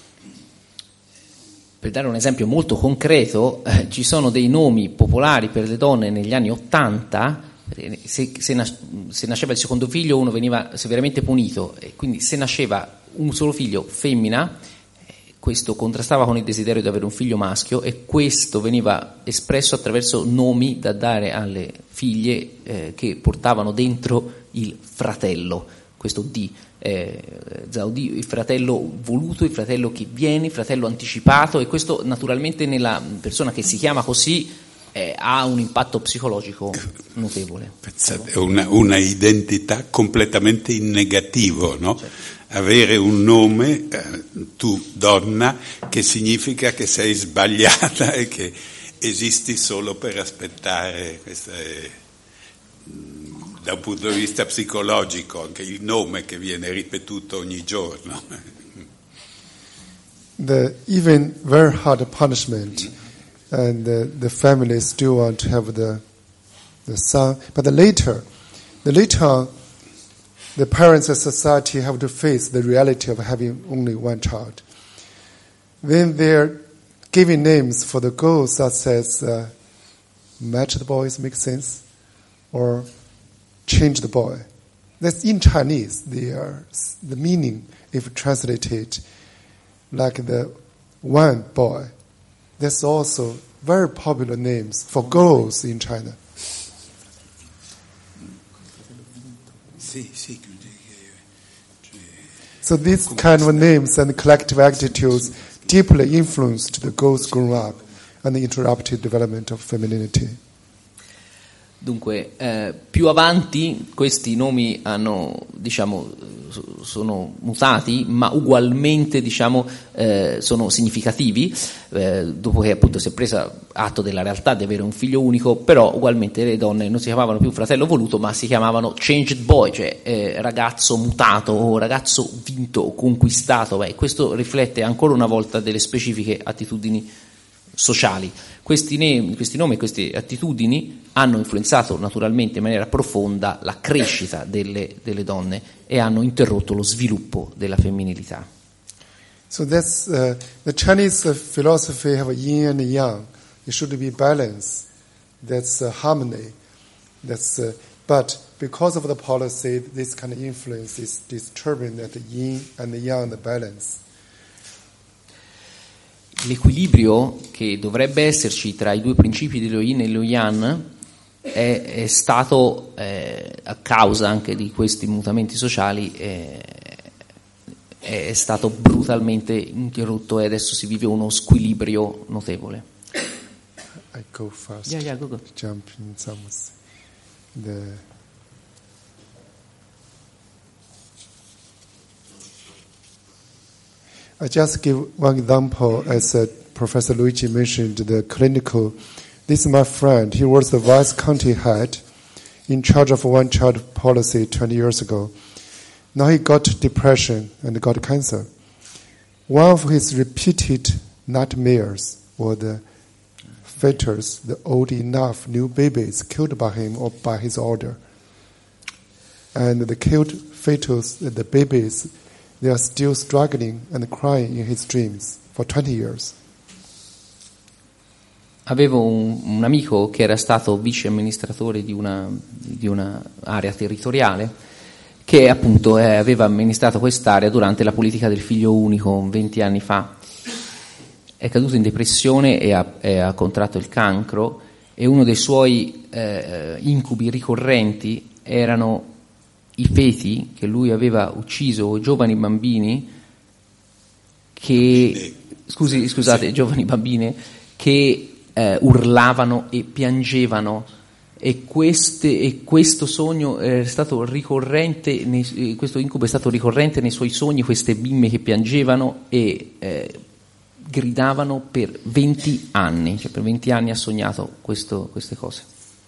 Per dare un esempio molto concreto, ci sono dei nomi popolari per le donne negli anni '80. Se nasceva il secondo figlio uno veniva severamente punito, e quindi se nasceva un solo figlio femmina, questo contrastava con il desiderio di avere un figlio maschio, e questo veniva espresso attraverso nomi da dare alle figlie che portavano dentro il fratello, questo D, Zhao Di, il fratello voluto, il fratello che viene, il fratello anticipato, e questo naturalmente nella persona che si chiama così ha un impatto psicologico notevole. Pensate, è una identità completamente in negativo, no? Certo. Avere un nome, tu donna, che significa che sei sbagliata e che esisti solo per aspettare. Questo è, da un punto di vista psicologico, anche il nome che viene ripetuto ogni giorno. The even very hard punishment, and the family still want to have the son, but later the parents and society have to face the reality of having only one child. Then they're giving names for the girls such as match the boys, make sense, or change the boy. That's in Chinese. The meaning, if translated like the one boy, that's also very popular names for girls in China. So these kind of names and collective attitudes deeply influenced the girls growing up and the interrupted development of femininity. Dunque, più avanti questi nomi sono mutati, ma ugualmente sono significativi, dopo che appunto si è presa atto della realtà di avere un figlio unico. Però ugualmente le donne non si chiamavano più fratello voluto, ma si chiamavano changed boy, cioè ragazzo mutato o ragazzo vinto o conquistato. Questo riflette ancora una volta delle specifiche attitudini sociali. Questi nomi e queste attitudini hanno influenzato naturalmente in maniera profonda la crescita delle donne e hanno interrotto lo sviluppo della femminilità. So that's the Chinese philosophy have a yin and yang. It should be balance. That's harmony. But because of the policy, this kind of influence is disturbing that the yin and the yang, the balance. L'equilibrio che dovrebbe esserci tra i due principi dello yin e lo yang è stato, a causa anche di questi mutamenti sociali, è stato brutalmente interrotto, e adesso si vive uno squilibrio notevole. I go fast. Yeah, go. Jump in some I just give one example, as Professor Luigi mentioned, the clinical. This is my friend. He was the vice county head in charge of one-child policy 20 years ago. Now he got depression and got cancer. One of his repeated nightmares were the fetus, the old enough new babies killed by him or by his order. And the killed fetus, the babies, they are still struggling and crying in his dreams for 20 years. avevo un amico che era stato vice amministratore di una area territoriale, che appunto aveva amministrato quest'area durante la politica del figlio unico 20 anni fa. È caduto in depressione e ha contratto il cancro, e uno dei suoi incubi ricorrenti erano i feti che lui aveva ucciso, giovani bambini che giovani bambine che urlavano e piangevano, e questo sogno è stato ricorrente, questo incubo è stato ricorrente nei suoi sogni, queste bimbe che piangevano e gridavano per 20 anni, cioè per 20 anni ha sognato queste cose.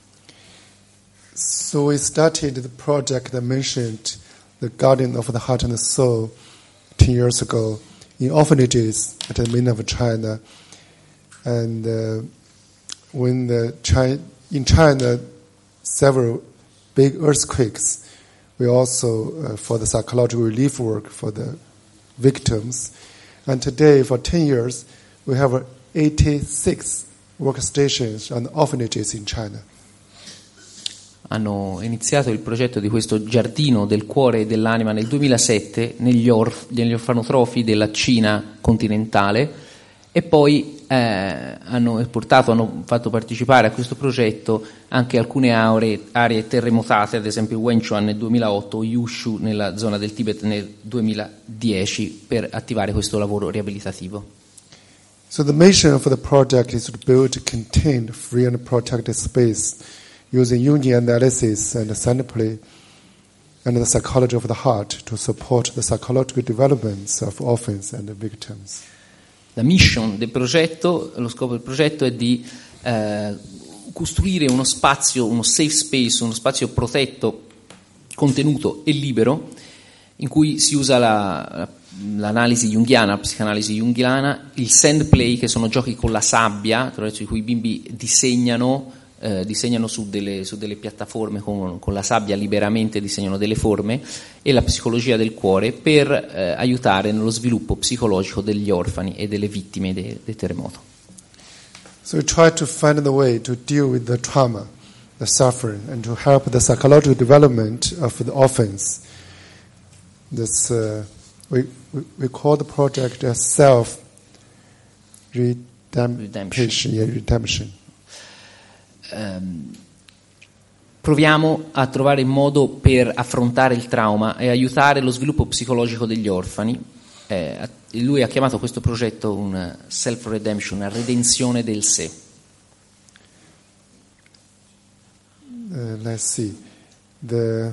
So we started the project that mentioned the Guardian of the Heart and the Soul 10 years ago in orphanages at the mainland of China. And when in China several big earthquakes, we also for the psychological relief work for the victims. And today, for 10 years, we have 86 workstations and orphanages in China. Hanno iniziato il progetto di questo giardino del cuore e dell'anima nel 2007 negli orfanotrofi della Cina continentale, e poi hanno fatto partecipare a questo progetto anche alcune aree terremotate, ad esempio Wenchuan nel 2008 o Yushu nella zona del Tibet nel 2010, per attivare questo lavoro riabilitativo. So the mission of the project is to build a contained, free and protected space using Jungian analysis and sampling and the psychology of the heart to support the psychological developments of orphans and victims. La mission del progetto, lo scopo del progetto è di costruire uno spazio, uno safe space, uno spazio protetto, contenuto e libero, in cui si usa l'analisi junghiana, la psicanalisi junghiana, il sand play, che sono giochi con la sabbia, attraverso cui i bimbi disegnano su delle piattaforme con la sabbia, liberamente disegnano delle forme, e la psicologia del cuore per aiutare nello sviluppo psicologico degli orfani e delle vittime del terremoto. So we try to find the way to deal with the trauma, the suffering, and to help the psychological development of the orphans. This we call the project self-redemption. Proviamo a trovare il modo per affrontare il trauma e aiutare lo sviluppo psicologico degli orfani. Lui ha chiamato questo progetto un self-redemption, una redenzione del sé. Let's see. The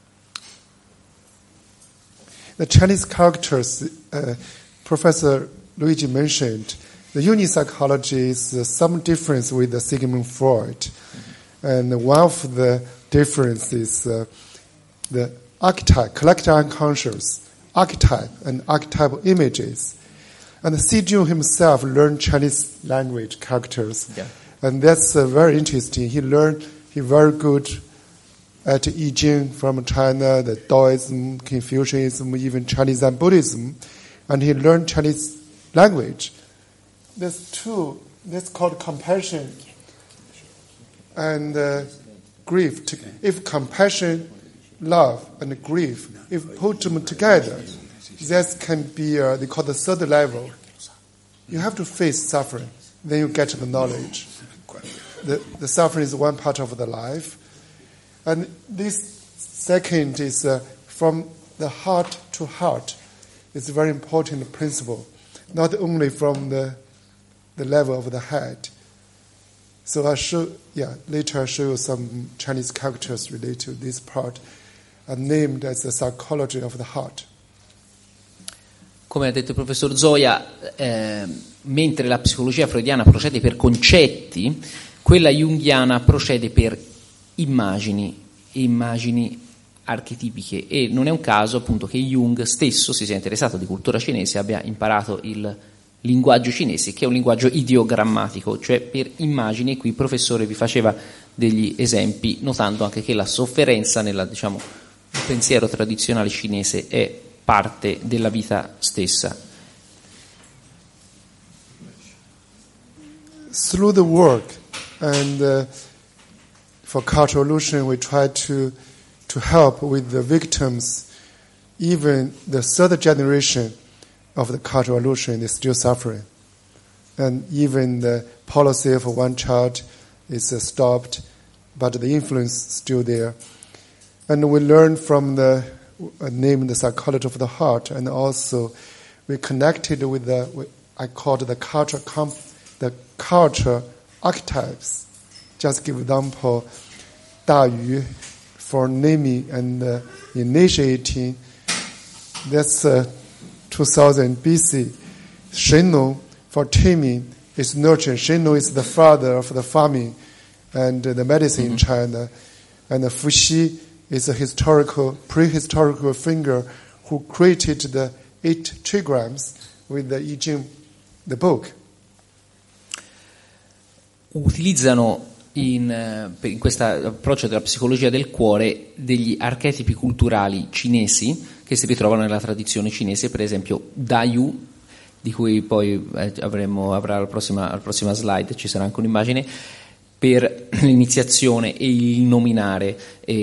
Chinese characters, Professor Luigi mentioned, the Jungian psychology is some difference with the Sigmund Freud. And one of the differences is the archetype, collective unconscious, archetype and archetypal images. And Si Jun himself learned Chinese language characters. Yeah. And that's very interesting. He very good at I Ching from China, the Taoism, Confucianism, even Chinese Zen Buddhism. And he learned Chinese language. There's two, that's called compassion and grief. If compassion, love, and grief, if put them together, that can be, they call the third level. You have to face suffering, then you get the knowledge. The suffering is one part of the life. And this second is from the heart to heart. It's a very important principle, not only from the level of the head. So later I'll show you some Chinese characters related to this part, named as the psychology of the heart. Come ha detto il professor Zoya, mentre la psicologia freudiana procede per concetti, quella junghiana procede per immagini archetipiche, e non è un caso appunto che Jung stesso si sia interessato di cultura cinese, abbia imparato il linguaggio cinese, che è un linguaggio ideogrammatico, cioè per immagini. Qui il professore vi faceva degli esempi, notando anche che la sofferenza nel pensiero tradizionale cinese è parte della vita stessa. through the work and for Cultural Revolution, we try to help with the victims. Even the third generation of the Cultural Revolution is still suffering. And even the policy of one child is stopped, but the influence is still there. And we learn from the psychology of the heart, and also we connected with I call it the culture archetypes. Just give example, Da Yu for naming and initiating. That's 2000 BC. Shen Nong for taming is nurturing. Shen Nong is the father of the farming and the medicine in China. And Fu Xi is a prehistorical figure who created the 8 trigrams with the I Ching, the book. Utilizzano in questo approccio della psicologia del cuore degli archetipi culturali cinesi che si ritrovano nella tradizione cinese, per esempio Da Yu, di cui poi avrà la prossima slide, ci sarà anche un'immagine, per l'iniziazione e il nominare.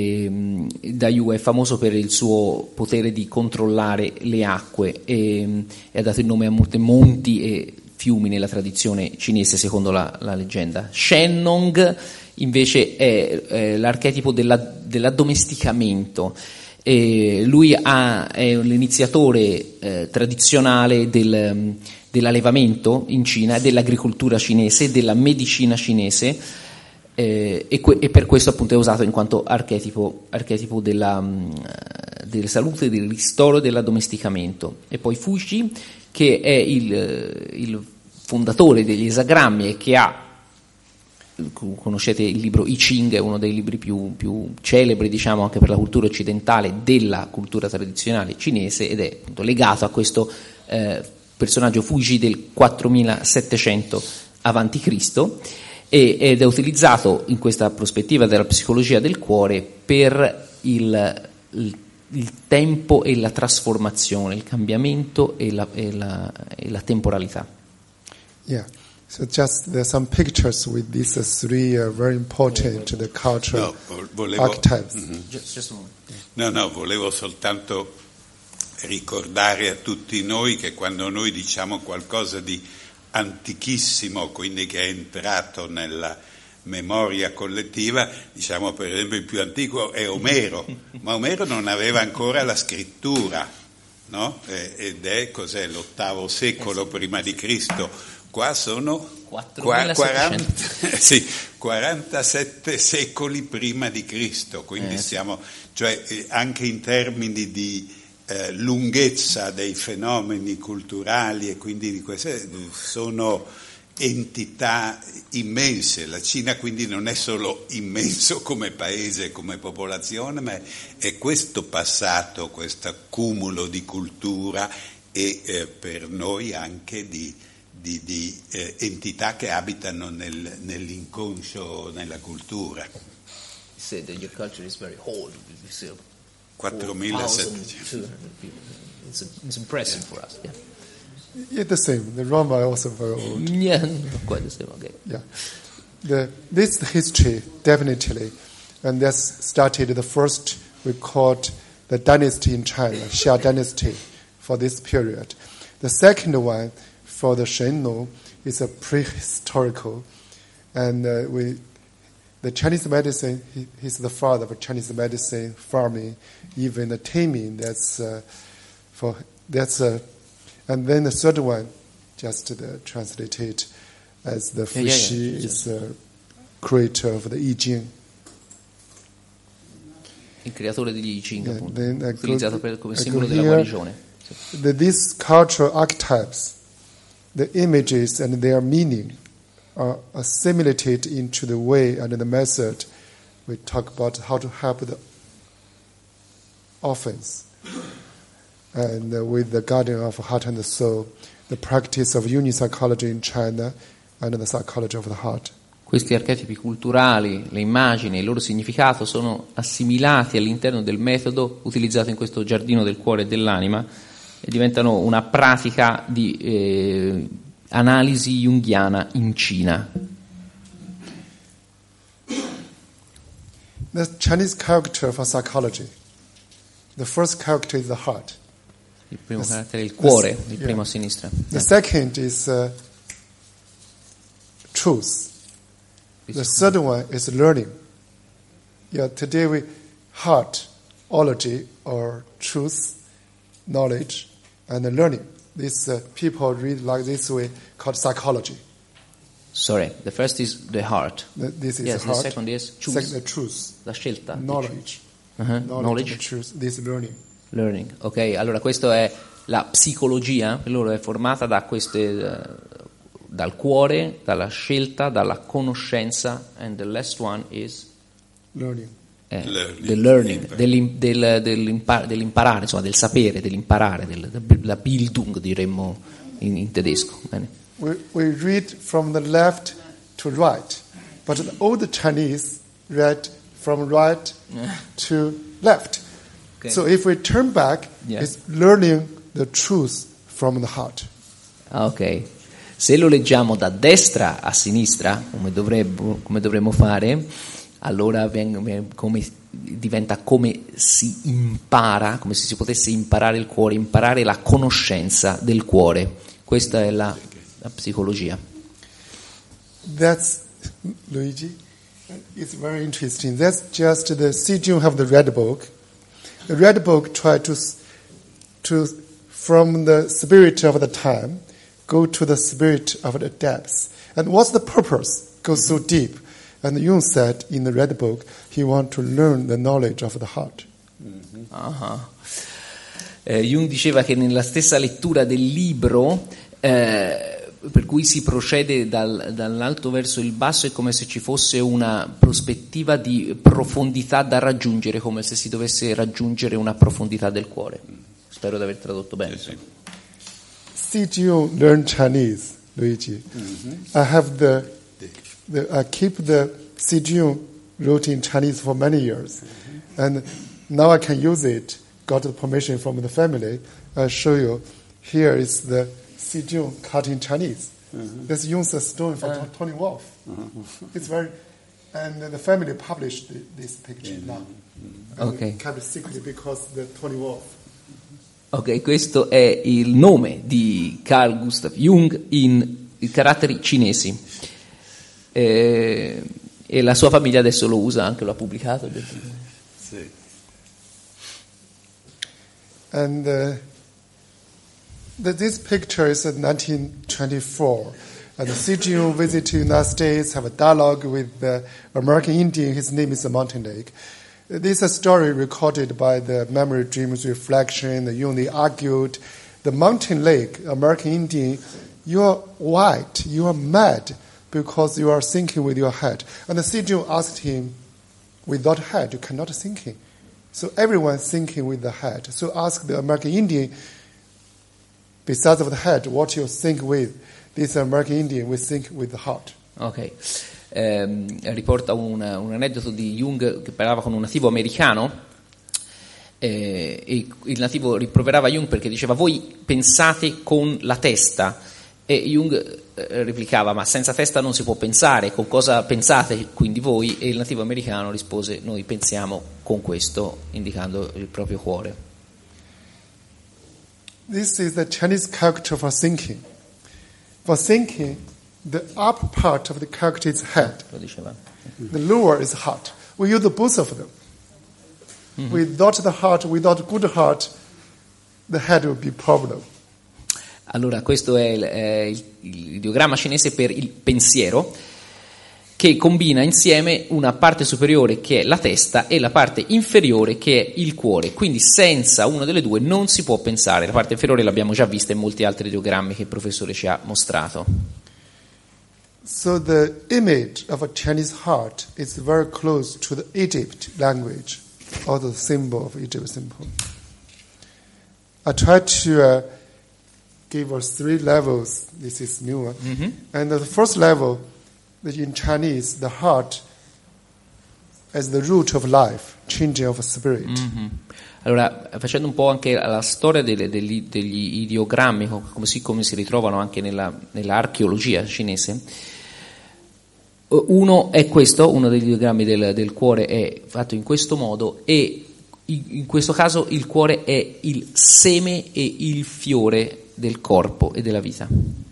Da Yu è famoso per il suo potere di controllare le acque e ha dato il nome a molti monti e fiumi nella tradizione cinese, secondo la leggenda. Shen Nong invece è l'archetipo dell'addomesticamento. Lui è l'iniziatore tradizionale dell'allevamento in Cina, dell'agricoltura cinese, della medicina cinese, e per questo appunto è usato in quanto archetipo della salute, del ristoro e dell'addomesticamento. E poi Fu Xi, che è il fondatore degli esagrammi e che conoscete il libro I Ching, è uno dei libri più celebri, diciamo, anche per la cultura occidentale, della cultura tradizionale cinese, ed è appunto legato a questo personaggio Fu Xi del 4700 a.C. ed è utilizzato in questa prospettiva della psicologia del cuore per il tempo e la trasformazione, il cambiamento e la temporalità. Yeah. So just there's some pictures with these 3 very important the cultural archetypes. Mm-hmm. Just a moment. No, volevo soltanto ricordare a tutti noi che quando noi diciamo qualcosa di antichissimo, quindi che è entrato nella memoria collettiva, diciamo per esempio il più antico è Omero, ma Omero non aveva ancora la scrittura, no? Ed è l'8° secolo prima di Cristo. Qua sono 47 secoli prima di Cristo, quindi siamo, cioè anche in termini di lunghezza dei fenomeni culturali e quindi di queste sono entità immense. La Cina quindi non è solo immenso come paese, come popolazione, ma è questo passato, questo accumulo di cultura e per noi anche di entità che abitano nell'inconscio, nella cultura. You said that your culture is very old. 4.700 people. It's impressive for us. Yeah, the same. The Roma are also very old. Yeah, not quite the same. Okay. Yeah, this history definitely, and that's started the first we called the dynasty in China, Xia dynasty, for this period. The second one, for the Shen Nong, is a prehistorical, and the Chinese medicine. He's the father of Chinese medicine, farming, even the taming. And then the third one, just translate it as the Fu Xi is the creator of the I Ching. Il creatore degli I Ching, appunto, then utilizzato come simbolo della guarigione. These cultural archetypes, the images and their meaning are assimilated into the way and the method we talk about how to help the orphans. And with the guardian of heart and soul, the practice of Jungian psychology in China and the psychology of the heart. Questi archetipi culturali, le immagini e il loro significato sono assimilati all'interno del metodo utilizzato in questo giardino del cuore e dell'anima e diventano una pratica di Analisi junghiana in Cina. The Chinese character for psychology. The first character is the heart. Il primo carattere è il cuore, il primo a sinistra. The second is truth. The third one is learning. Today we heartology or truth, knowledge, and learning. These people read like this way, called psychology. Sorry, the first is the heart. This is yes, the heart. The second is choose. Second, the truth. La scelta. Knowledge. Knowledge. The truth. This learning. Learning. Ok, allora questo è la psicologia, per loro è formata da dal cuore, dalla scelta, dalla conoscenza, and the last one is learning. The learning, dell'imparare, insomma, del sapere, dell'imparare, la Bildung diremmo in tedesco. Bene. We read from the left to right, but the old Chinese read from right to left. Okay. So if we turn back, it's learning the truth from the heart. Ok. Se lo leggiamo da destra a sinistra, come dovremmo fare, allora diventa come si impara, come se si potesse imparare il cuore, imparare la conoscenza del cuore. Questa è la psicologia. That's, Luigi, it's very interesting. That's just the Sijun have the red book. The red book tried to from the spirit of the time, go to the spirit of the depths. And what's the purpose? Go so deep. And Jung said in the red book, he wants to learn the knowledge of the heart. Jung diceva che nella stessa lettura del libro, per cui si procede dall'alto verso il basso, è come se ci fosse una prospettiva di profondità da raggiungere, come se si dovesse raggiungere una profondità del cuore. Spero di aver tradotto bene. Sijun learned Chinese, Luigi. I have I keep the Sijun wrote in Chinese for many years, and now I can use it. Got the permission from the family. I'll show you. Here is the Sijun cut in Chinese. This Jung's stone from Tony Wolff. It's very, and the family published this picture now. Okay. Kept it secretly because the Tony Wolff. Ok, questo è il nome di Carl Gustav Jung in caratteri cinesi. E la sua famiglia adesso lo usa, anche lo ha pubblicato. Sì. And this picture is in 1924. And Sijun visited the United States, have a dialogue with the American Indian. His name is Mountain Lake. This is a story recorded by the Memory Dreams Reflection. The Jung, they argued, the Mountain Lake, American Indian, you are white, you are mad because you are thinking with your head. And the Sijun asked him, without head, you cannot think. So everyone thinking with the head. So ask the American Indian, besides of the head, what you think with. This American Indian, we think with the heart. Ok. Riporta un aneddoto di Jung che parlava con un nativo americano e il nativo rimproverava Jung perché diceva voi pensate con la testa e Jung replicava ma senza testa non si può pensare, con cosa pensate quindi voi? E il nativo americano rispose noi pensiamo con questo, indicando il proprio cuore. This is the Chinese character for thinking. For thinking, the upper part of the character is head. The lower is heart. We use both of them. Without the heart, without good heart, the head will be problem. Allora, questo è il ideogramma cinese per il pensiero, che combina insieme una parte superiore che è la testa e la parte inferiore che è il cuore. Quindi senza una delle due non si può pensare. La parte inferiore l'abbiamo già vista in molti altri ideogrammi che il professore ci ha mostrato. So the image of a Chinese heart is very close to the Egypt language, or the symbol of Egypt symbol. I tried to give us 3 levels. This is new one. And the first level, in Chinese, the heart as the root of life, changing of spirit. Mm-hmm. Allora, facendo un po' anche la storia degli ideogrammi, così come si ritrovano anche nell'archeologia cinese, uno è questo, uno degli ideogrammi del cuore è fatto in questo modo, e in questo caso il cuore è il seme e il fiore del corpo e della vita.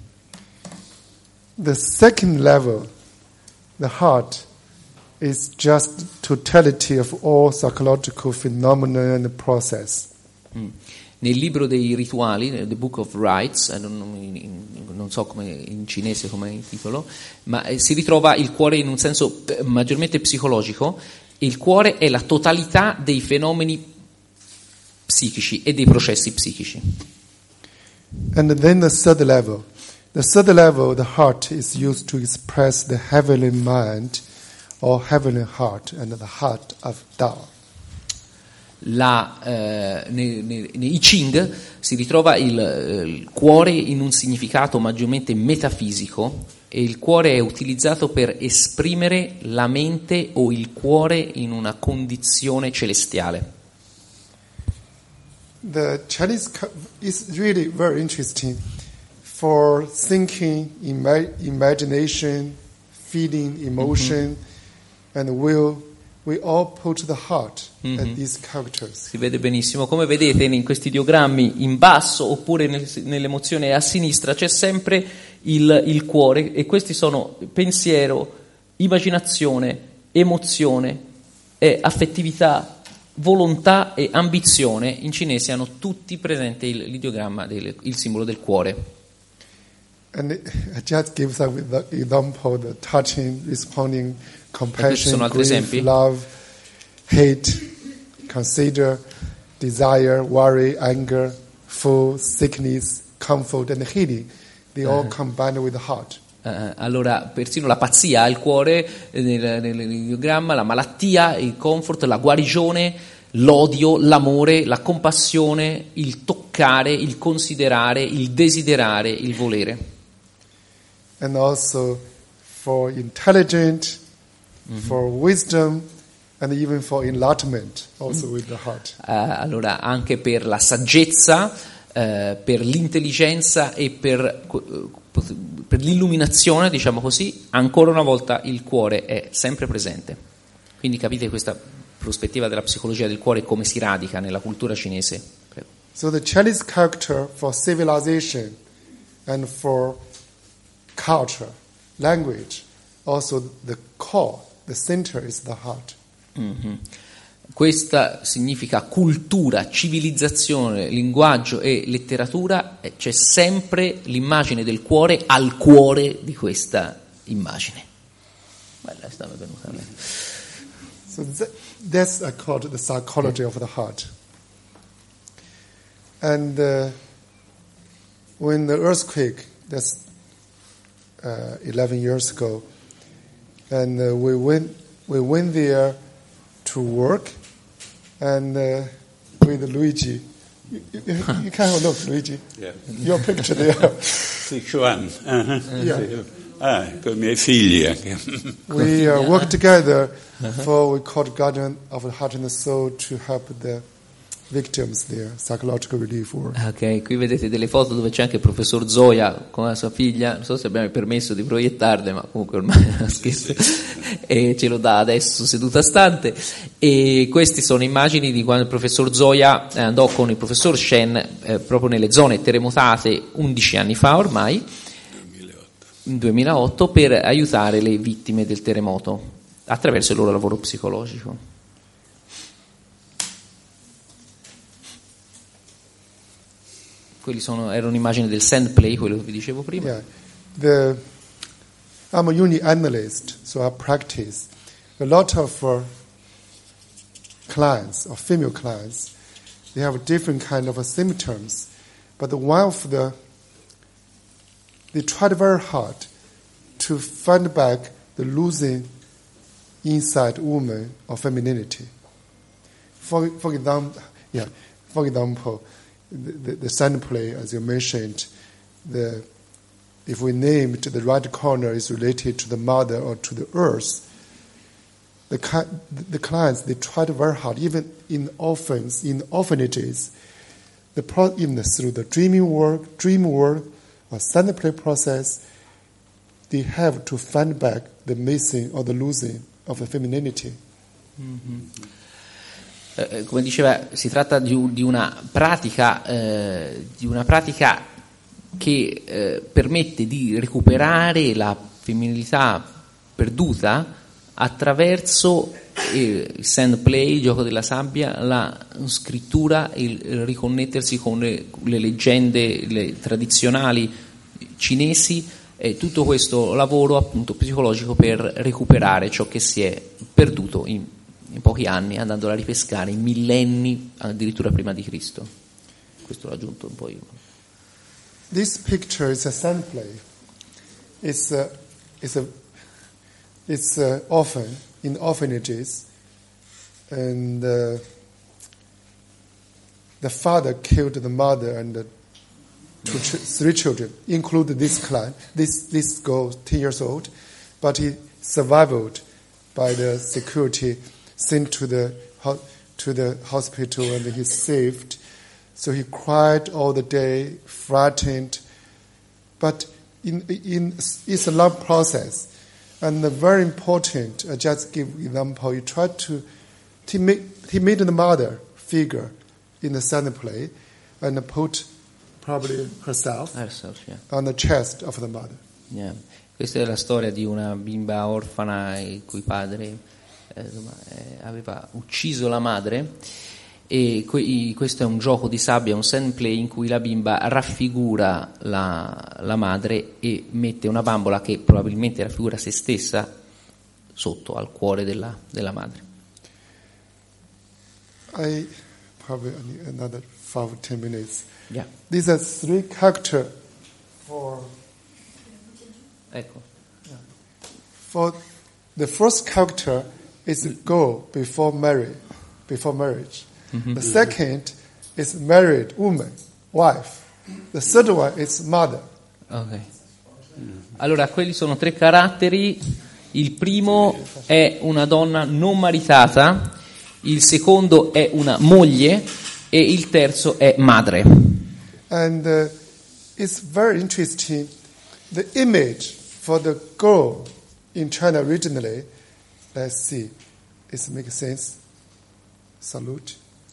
The second level, the heart, is just totality of all psychological phenomena and process. Nel libro dei rituali, The Book of Rites, non so come in cinese come è il titolo, ma si ritrova il cuore in un senso maggiormente psicologico. Il cuore è la totalità dei fenomeni psichici e dei processi psichici. And then the third level, the heart is used to express the heavenly mind or heavenly heart and the heart of Tao. Nei I Ching si ritrova il cuore in un significato maggiormente metafisico, e il cuore è utilizzato per esprimere la mente o il cuore in una condizione celestiale. The Chinese is really very interesting for thinking, imagination, feeling, emotion, and will. We all put the heart at these characters. Si vede benissimo. Come vedete in questi ideogrammi, in basso oppure nell'emozione a sinistra c'è sempre il cuore, e questi sono pensiero, immaginazione, emozione, affettività, volontà e ambizione. In cinese hanno tutti presente l'ideogramma, il simbolo del cuore. And I just give some example, the touching, responding, compassion, grief, love, hate, consider, desire, worry, anger, fear, sickness, comfort, and healing. They all combine with the heart. Allora, persino la pazzia ha il cuore nell'ideogramma, la malattia, il comfort, la guarigione, l'odio, l'amore, la compassione, il toccare, il considerare, il desiderare, il volere. And also for intelligence, for wisdom, and even for enlightenment, also with the heart. Allora, anche per la saggezza, per l'intelligenza e per l'illuminazione, diciamo così, ancora una volta il cuore è sempre presente. Quindi capite questa prospettiva della psicologia del cuore come si radica nella cultura cinese. Prego. So the Chinese character for civilization and for culture, language, also the core, the center is the heart. Questa significa cultura, civilizzazione, linguaggio e letteratura. C'è sempre l'immagine del cuore al cuore di questa immagine. Bella, stava venuta a me. So that's called the psychology of the heart. And when the earthquake, that's 11 years ago, and we went there to work, and with Luigi. You can have a look, Luigi. Yeah. Your picture there. Sichuan. Yeah. Con i miei figli anche. We work together for we called Guardian of the Heart and the Soul to help the victims there, psychological relief work. Ok, qui vedete delle foto dove c'è anche il professor Zoya con la sua figlia. Non so se abbiamo il permesso di proiettarle, ma comunque ormai è una scherzo. E ce lo dà adesso seduta stante. E queste sono immagini di quando il professor Zoya andò con il professor Shen proprio nelle zone terremotate 11 anni fa ormai, 2008, per aiutare le vittime del terremoto attraverso il loro lavoro psicologico. Quelli erano immagini del sand play, quello che vi dicevo prima. Yeah. I'm a uni analyst, so I practice. A lot of clients, or female clients, they have different kind of symptoms, but they tried very hard to find back the losing inside woman of femininity. For example, the sand play, as you mentioned, if we named the right corner is related to the mother or to the earth, the clients, they tried very hard, even in orphanages, even through the dream work, or center play process, they have to find back the missing or the losing of the femininity. Come diceva, si tratta di una pratica che permette di recuperare la femminilità perduta attraverso il sand play, il gioco della sabbia, la scrittura, il riconnettersi con le leggende tradizionali cinesi, e tutto questo lavoro appunto psicologico per recuperare ciò che si è perduto in pochi anni, andandola a ripescare in millenni, addirittura prima di Cristo. Questo l'ho aggiunto un po' io. This picture is a sand play. It's often in orphanages, and the father killed the mother and three children, including this client, this girl, 10 years old, but he survived by the security, sent to the hospital, and he's saved. So he cried all the day, frightened, but it's a long process, and very important. I just give example. He tried he made the mother figure in the sand play, and put probably herself yeah. on the chest of the mother. Yeah. Questa è la storia di una bimba orfana il cui padre aveva ucciso la madre, e questo è un gioco di sabbia, un sand play in cui la bimba raffigura la madre e mette una bambola che probabilmente raffigura se stessa sotto al cuore della madre. I probably need another 5-10 minutes. Yeah. These are three characters Ecco. For the first character is a girl before marriage. Mm-hmm. The second is married woman, wife. The third one is mother. Ok. Allora, quelli sono tre caratteri. Il primo è una donna non maritata, il secondo è una moglie e il terzo è madre. And it's very interesting. The image for the girl in China originally, let's see, it makes sense. Salute.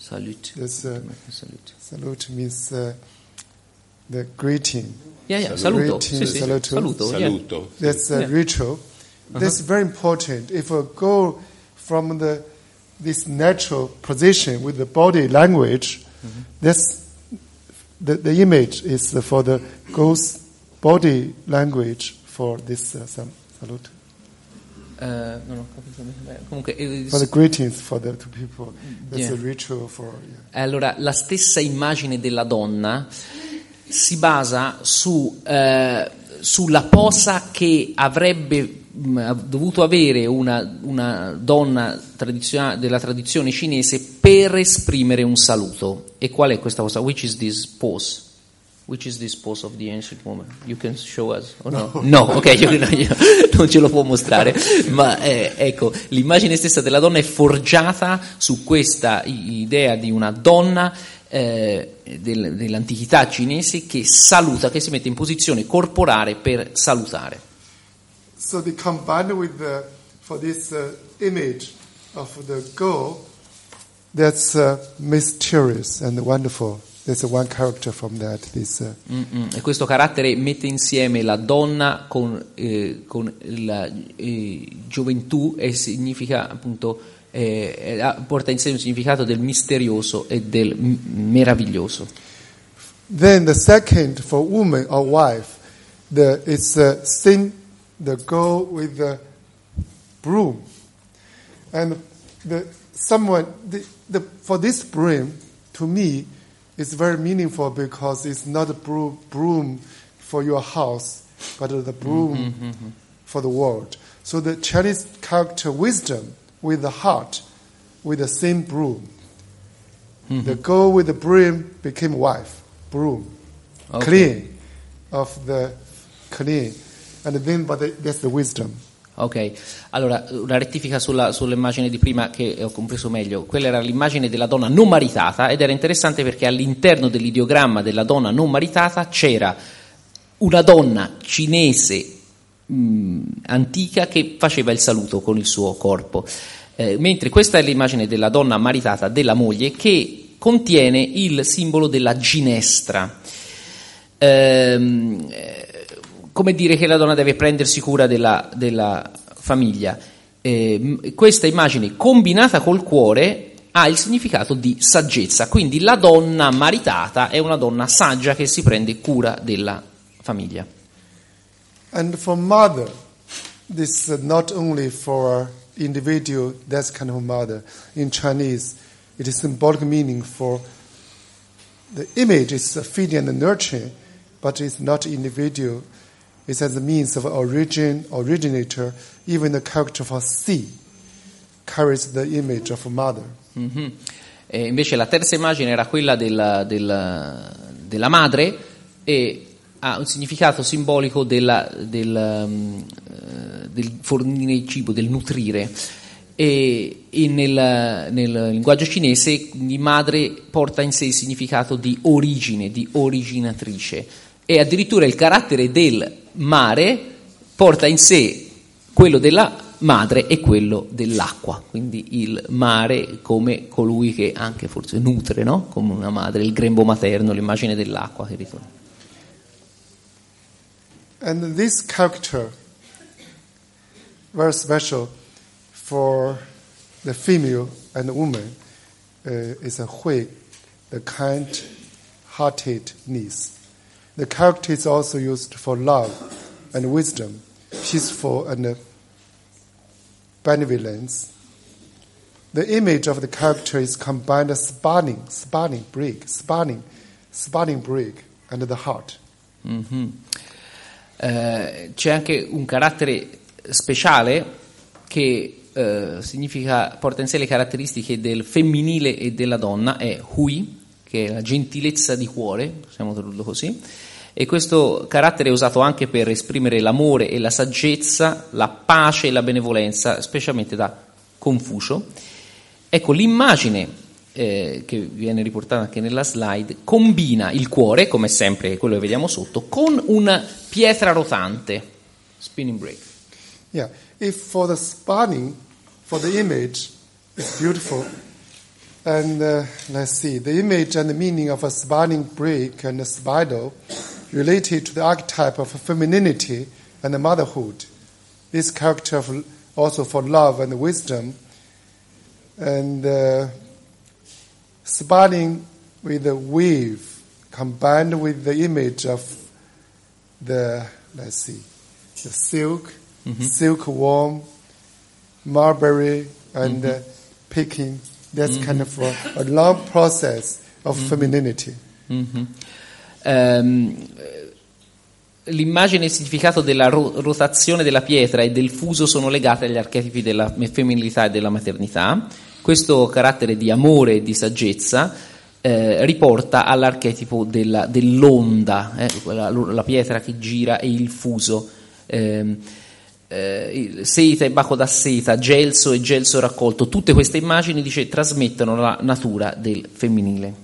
Salute means the greeting. Yeah. Saluto. Greeting, sì. saluto. Saluto. That's a ritual. That's very important. If a girl from this natural position with the body language, that's the image is for the girl's body language for this salute. Non ho capito bene. Comunque, for the greetings for the two people. That's a ritual for. Yeah. Allora, la stessa immagine della donna si basa sulla posa che avrebbe dovuto avere una donna della tradizione cinese per esprimere un saluto. E qual è questa cosa? Which is this pose? Which is this pose of the ancient woman? You can show us? Or no? No, ok, non ce lo può mostrare. Ma ecco, l'immagine stessa della donna è forgiata su questa idea di una donna dell'antichità cinese che saluta, che si mette in posizione corporale per salutare. So they combined with for this image of the girl that's mysterious and wonderful. There's one character from that. E questo carattere mette insieme la donna con la gioventù e significa appunto porta in sé un significato del misterioso e del meraviglioso. Then the second for woman or wife, it's the girl with the broom, and for this broom to me. It's very meaningful because it's not a broom for your house, but the broom for the world. So the Chinese character wisdom with the heart, with the same broom. The girl with the broom became wife, broom, clean, of the clean. And then, but that's the wisdom Ok, allora una rettifica sull'immagine di prima che ho compreso meglio. Quella era l'immagine della donna non maritata ed era interessante perché all'interno dell'ideogramma della donna non maritata c'era una donna cinese antica che faceva il saluto con il suo corpo, mentre questa è l'immagine della donna maritata, della moglie, che contiene il simbolo della ginestra. Come dire che la donna deve prendersi cura della famiglia. Questa immagine combinata col cuore ha il significato di saggezza, quindi la donna maritata è una donna saggia che si prende cura della famiglia. And for mother, this is not only for individual, that's kind of mother. In Chinese, it is symbolic meaning for the image is feeding and nurturing, but it's not individual. It's as a means of originator. Even the character for sea carries the image of mother. Mm-hmm. E invece la terza immagine era quella della madre e ha un significato simbolico del fornire il cibo, del nutrire. E nel linguaggio cinese di madre porta in sé il significato di origine, di originatrice, e addirittura il carattere del mare porta in sé quello della madre e quello dell'acqua, quindi il mare come colui che anche forse nutre, no? Come una madre, il grembo materno, l'immagine dell'acqua che ritorna. And this character, very special for the female and the woman, is a hui, the kind-heartedness. The character is also used for love and wisdom, peaceful and benevolence. The image of the character is combined spanning break, and the heart. Mm-hmm. C'è anche un carattere speciale che porta in sé le caratteristiche del femminile e della donna, è hui, che è la gentilezza di cuore, possiamo tradurlo così, e questo carattere è usato anche per esprimere l'amore e la saggezza, la pace e la benevolenza, specialmente da Confucio. Ecco, l'immagine che viene riportata anche nella slide combina il cuore, come sempre quello che vediamo sotto, con una pietra rotante, spinning break. Yeah, if for the spanning, for the image, it's beautiful. And let's see, the image and the meaning of a spanning break and a spidle related to the archetype of femininity and motherhood. This character also for love and wisdom. And spanning with the weave combined with the image of the silk, silkworm, mulberry, and picking. That's kind of a long process of femininity. L'immagine e il significato della rotazione della pietra e del fuso sono legate agli archetipi della femminilità e della maternità. Questo carattere di amore e di saggezza riporta all'archetipo dell'onda, la pietra che gira e il fuso. Seta e baco da seta, gelso e gelso raccolto, tutte queste immagini, dice, trasmettono la natura del femminile.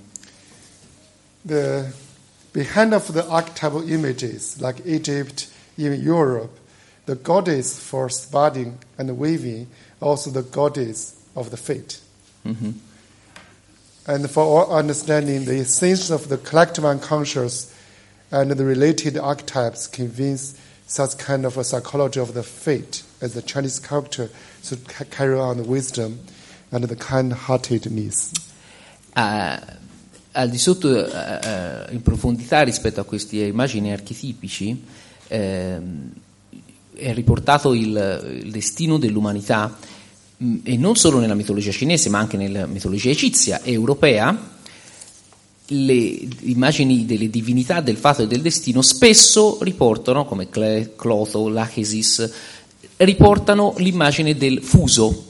Behind of the archetypal images, like Egypt, even Europe, the goddess for spinning and weaving, also the goddess of the fate. Mm-hmm. And for our understanding, the essence of the collective unconscious and the related archetypes convince such kind of a psychology of the fate as the Chinese character should carry on the wisdom and the kind-heartedness. Al di sotto, in profondità rispetto a queste immagini archetipici, è riportato il destino dell'umanità, e non solo nella mitologia cinese ma anche nella mitologia egizia e europea. Le immagini delle divinità, del fato e del destino spesso riportano, come Clotho, Lachesis, riportano l'immagine del fuso,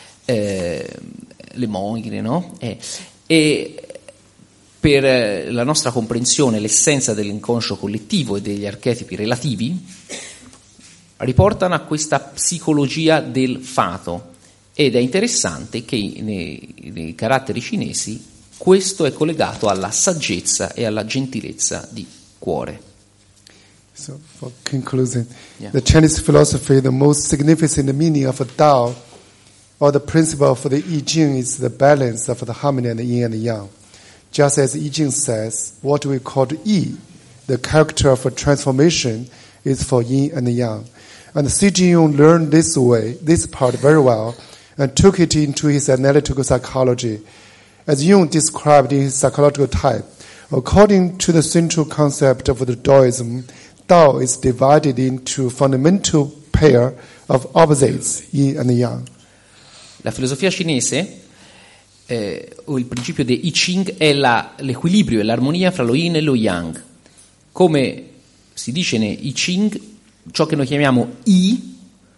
le moire, no? E per la nostra comprensione, l'essenza dell'inconscio collettivo e degli archetipi relativi, riportano a questa psicologia del fato, ed è interessante che nei caratteri cinesi questo è collegato alla saggezza e alla gentilezza di cuore. So, for conclusion, the Chinese philosophy, the most significant meaning of a Tao, or the principle of the I Ching, is the balance of the harmony and the yin and the yang. Just as I Ching says, what we call Yi, the character of a transformation, is for yin and yang. And Xi Jinping learned this part very well, and took it into his analytical psychology. As Jung described in his psychological type, according to the central concept of the Taoism, Tao is divided into fundamental pair of opposites, yin and yang. La filosofia cinese, o il principio di I Ching, è l'equilibrio e l'armonia fra lo yin e lo yang. Come si dice nei I Ching, ciò che noi chiamiamo I,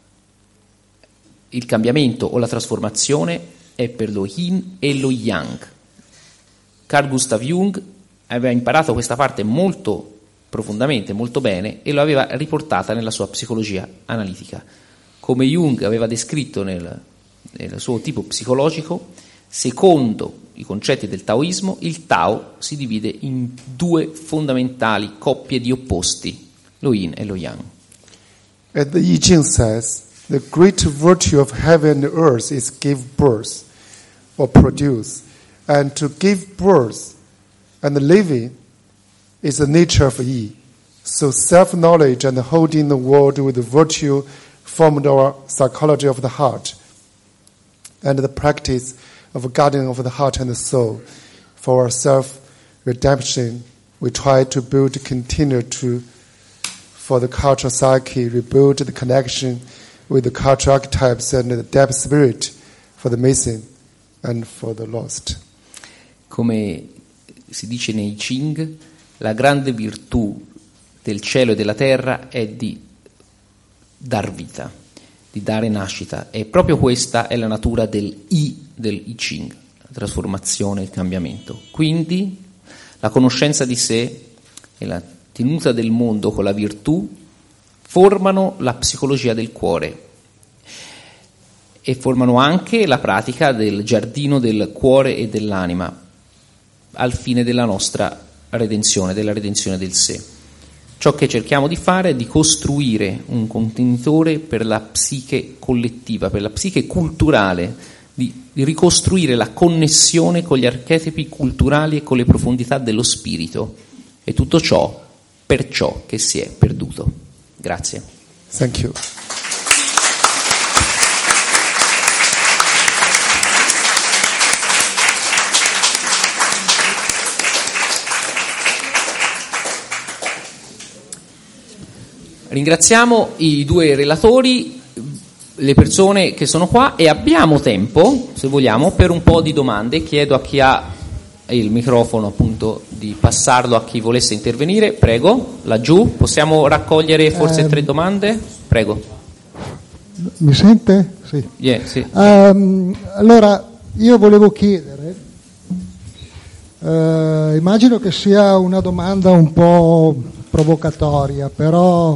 il cambiamento o la trasformazione, è per lo yin e lo yang. Carl Gustav Jung aveva imparato questa parte molto profondamente, molto bene, e lo aveva riportata nella sua psicologia analitica. Come Jung aveva descritto nel suo tipo psicologico, secondo i concetti del taoismo, il Tao si divide in due fondamentali coppie di opposti, lo yin e lo yang. As the I Ching says, the great virtue of heaven and earth is give birth or produce. And to give birth and living is the nature of Yi. So self-knowledge and holding the world with virtue formed our psychology of the heart. And the practice of guarding of the heart and the soul. For our self-redemption, we try to build, continue to, for the cultural psyche, rebuild the connection with the cultural archetypes and the depth spirit for the missing and for the lost. Come si dice nei Ching, la grande virtù del cielo e della terra è di dar vita, di dare nascita, e proprio questa è la natura del I Ching, la trasformazione, il cambiamento. Quindi la conoscenza di sé e la tenuta del mondo con la virtù formano la psicologia del cuore e formano anche la pratica del giardino del cuore e dell'anima al fine della nostra redenzione, della redenzione del sé. Ciò che cerchiamo di fare è di costruire un contenitore per la psiche collettiva, per la psiche culturale, di ricostruire la connessione con gli archetipi culturali e con le profondità dello spirito, e tutto ciò per ciò che si è perduto. Grazie. Thank you. Ringraziamo i due relatori, le persone che sono qua, e abbiamo tempo, se vogliamo, per un po' di domande. Chiedo a chi ha il microfono, appunto, di passarlo a chi volesse intervenire. Prego, laggiù. Possiamo raccogliere forse 3 domande? Prego. Mi sente? Sì. Yeah, sì. Allora, io volevo chiedere, immagino che sia una domanda un po' provocatoria, però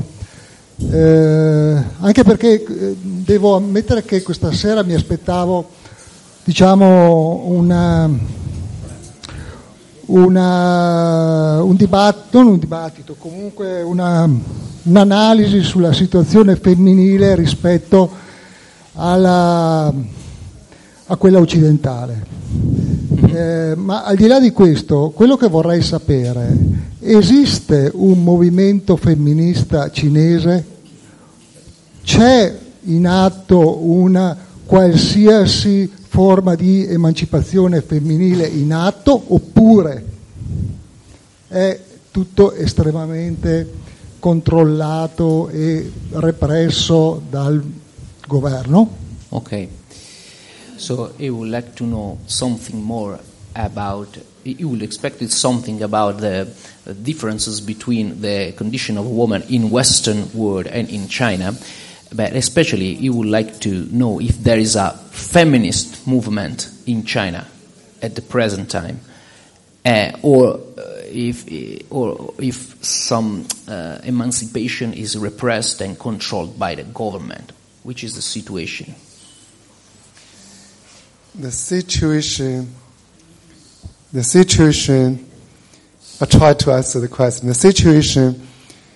anche perché devo ammettere che questa sera mi aspettavo, diciamo, un dibattito, non un dibattito, comunque un'analisi sulla situazione femminile rispetto a quella occidentale. Ma al di là di questo, quello che vorrei sapere: esiste un movimento femminista cinese? C'è in atto una qualsiasi forma di emancipazione femminile in atto, oppure è tutto estremamente controllato e represso dal governo? Ok. So he would like to know something more about, you would expect something about the differences between the condition of a woman in Western world and in China, but especially he would like to know if there is a feminist movement in China at the present time, or if some emancipation is repressed and controlled by the government, which is the situation? The situation. I try to answer the question. The situation,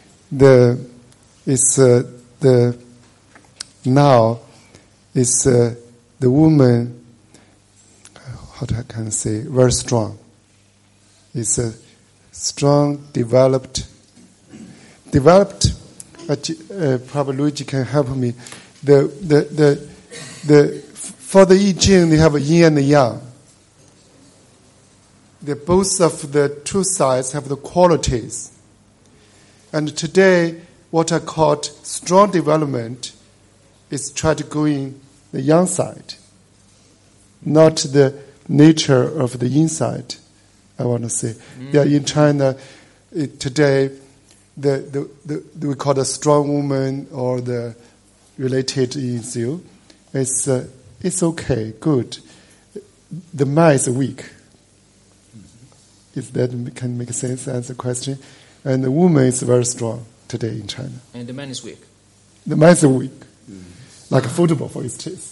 now is the woman. How can I say? Very strong. It's a strong, developed. Probably Luigi can help me. For the I Ching, they have a yin and the yang. Both of the two sides have the qualities. And today, what I call strong development is try to go in the yang side, not the nature of the yin side, I want to say. Yeah, in China, today, we call the strong woman or the related yin xiu. It's okay, good. The man is weak. If that can make sense, answer the question. And the woman is very strong today in China. And the man is weak? The man is weak. Like football, for instance.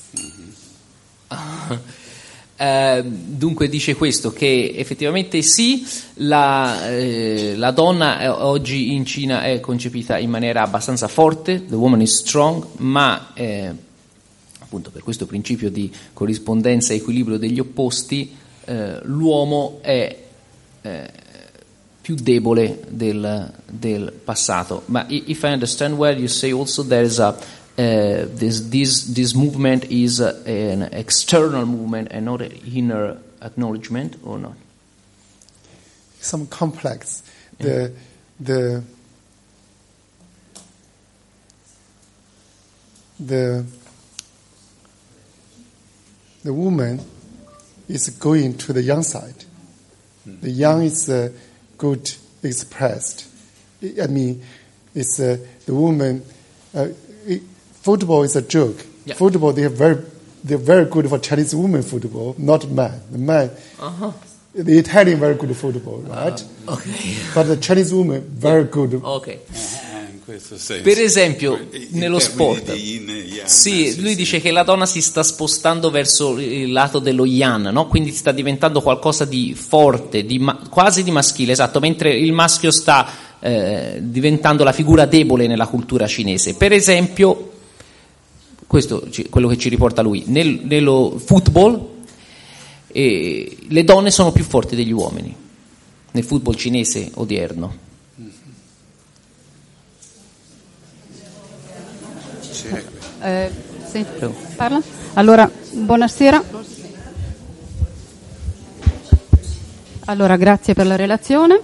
Dunque dice questo, che effettivamente sì, la donna oggi in Cina è concepita in maniera abbastanza forte, the woman is strong, ma appunto per questo principio di corrispondenza e equilibrio degli opposti, l'uomo è più debole del passato. Ma if I understand well, you say also there is this movement is an external movement and not an inner acknowledgement, or not? Some complex. The woman is going to the yang side. The yang is good expressed. I mean, it's the woman. Football is a joke. Yeah. Football, they're very good for Chinese women football, not man. The man, the Italian very good football, right? Okay. But the Chinese woman very good. Okay. Per esempio, nello sport, sì, lui dice che la donna si sta spostando verso il lato dello yang, no? Quindi sta diventando qualcosa di forte, quasi di maschile, esatto, mentre il maschio sta diventando la figura debole nella cultura cinese. Per esempio, questo quello che ci riporta lui, nello football le donne sono più forti degli uomini, nel football cinese odierno. Sì, parla? Allora, buonasera. Allora, grazie per la relazione.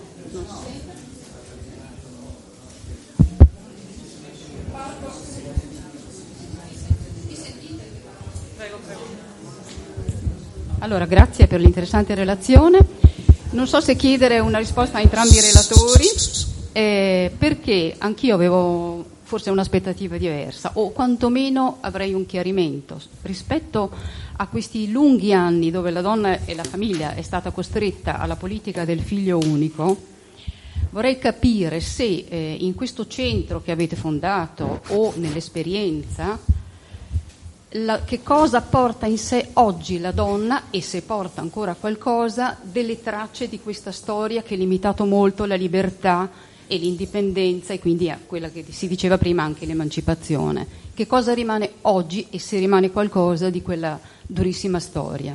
Allora, grazie per l'interessante relazione. Non so se chiedere una risposta a entrambi i relatori, perché anch'io avevo forse un'aspettativa diversa, o quantomeno avrei un chiarimento rispetto a questi lunghi anni dove la donna e la famiglia è stata costretta alla politica del figlio unico. Vorrei capire se in questo centro che avete fondato o nell'esperienza che cosa porta in sé oggi la donna, e se porta ancora qualcosa delle tracce di questa storia che ha limitato molto la libertà e l'indipendenza, e quindi a quella che si diceva prima anche l'emancipazione. Che cosa rimane oggi, e se rimane qualcosa di quella durissima storia?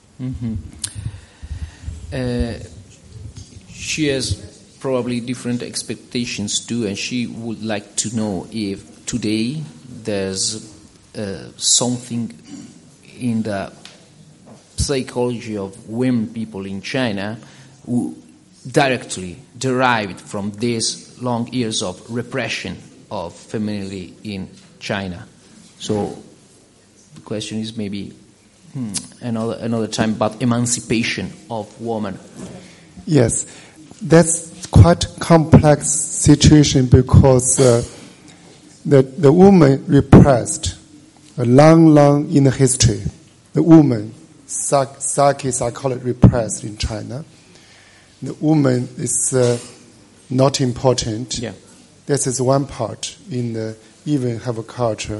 She has probably different expectations too, and she would like to know if today there's something in the psychology of women people in China who directly derived from these long years of repression of femininity in China. So the question is maybe another time about emancipation of women. Yes, that's quite complex situation because the woman repressed a long in the history. The woman psychology repressed in China. the woman is not important. Yeah. This is one part in the even have a culture.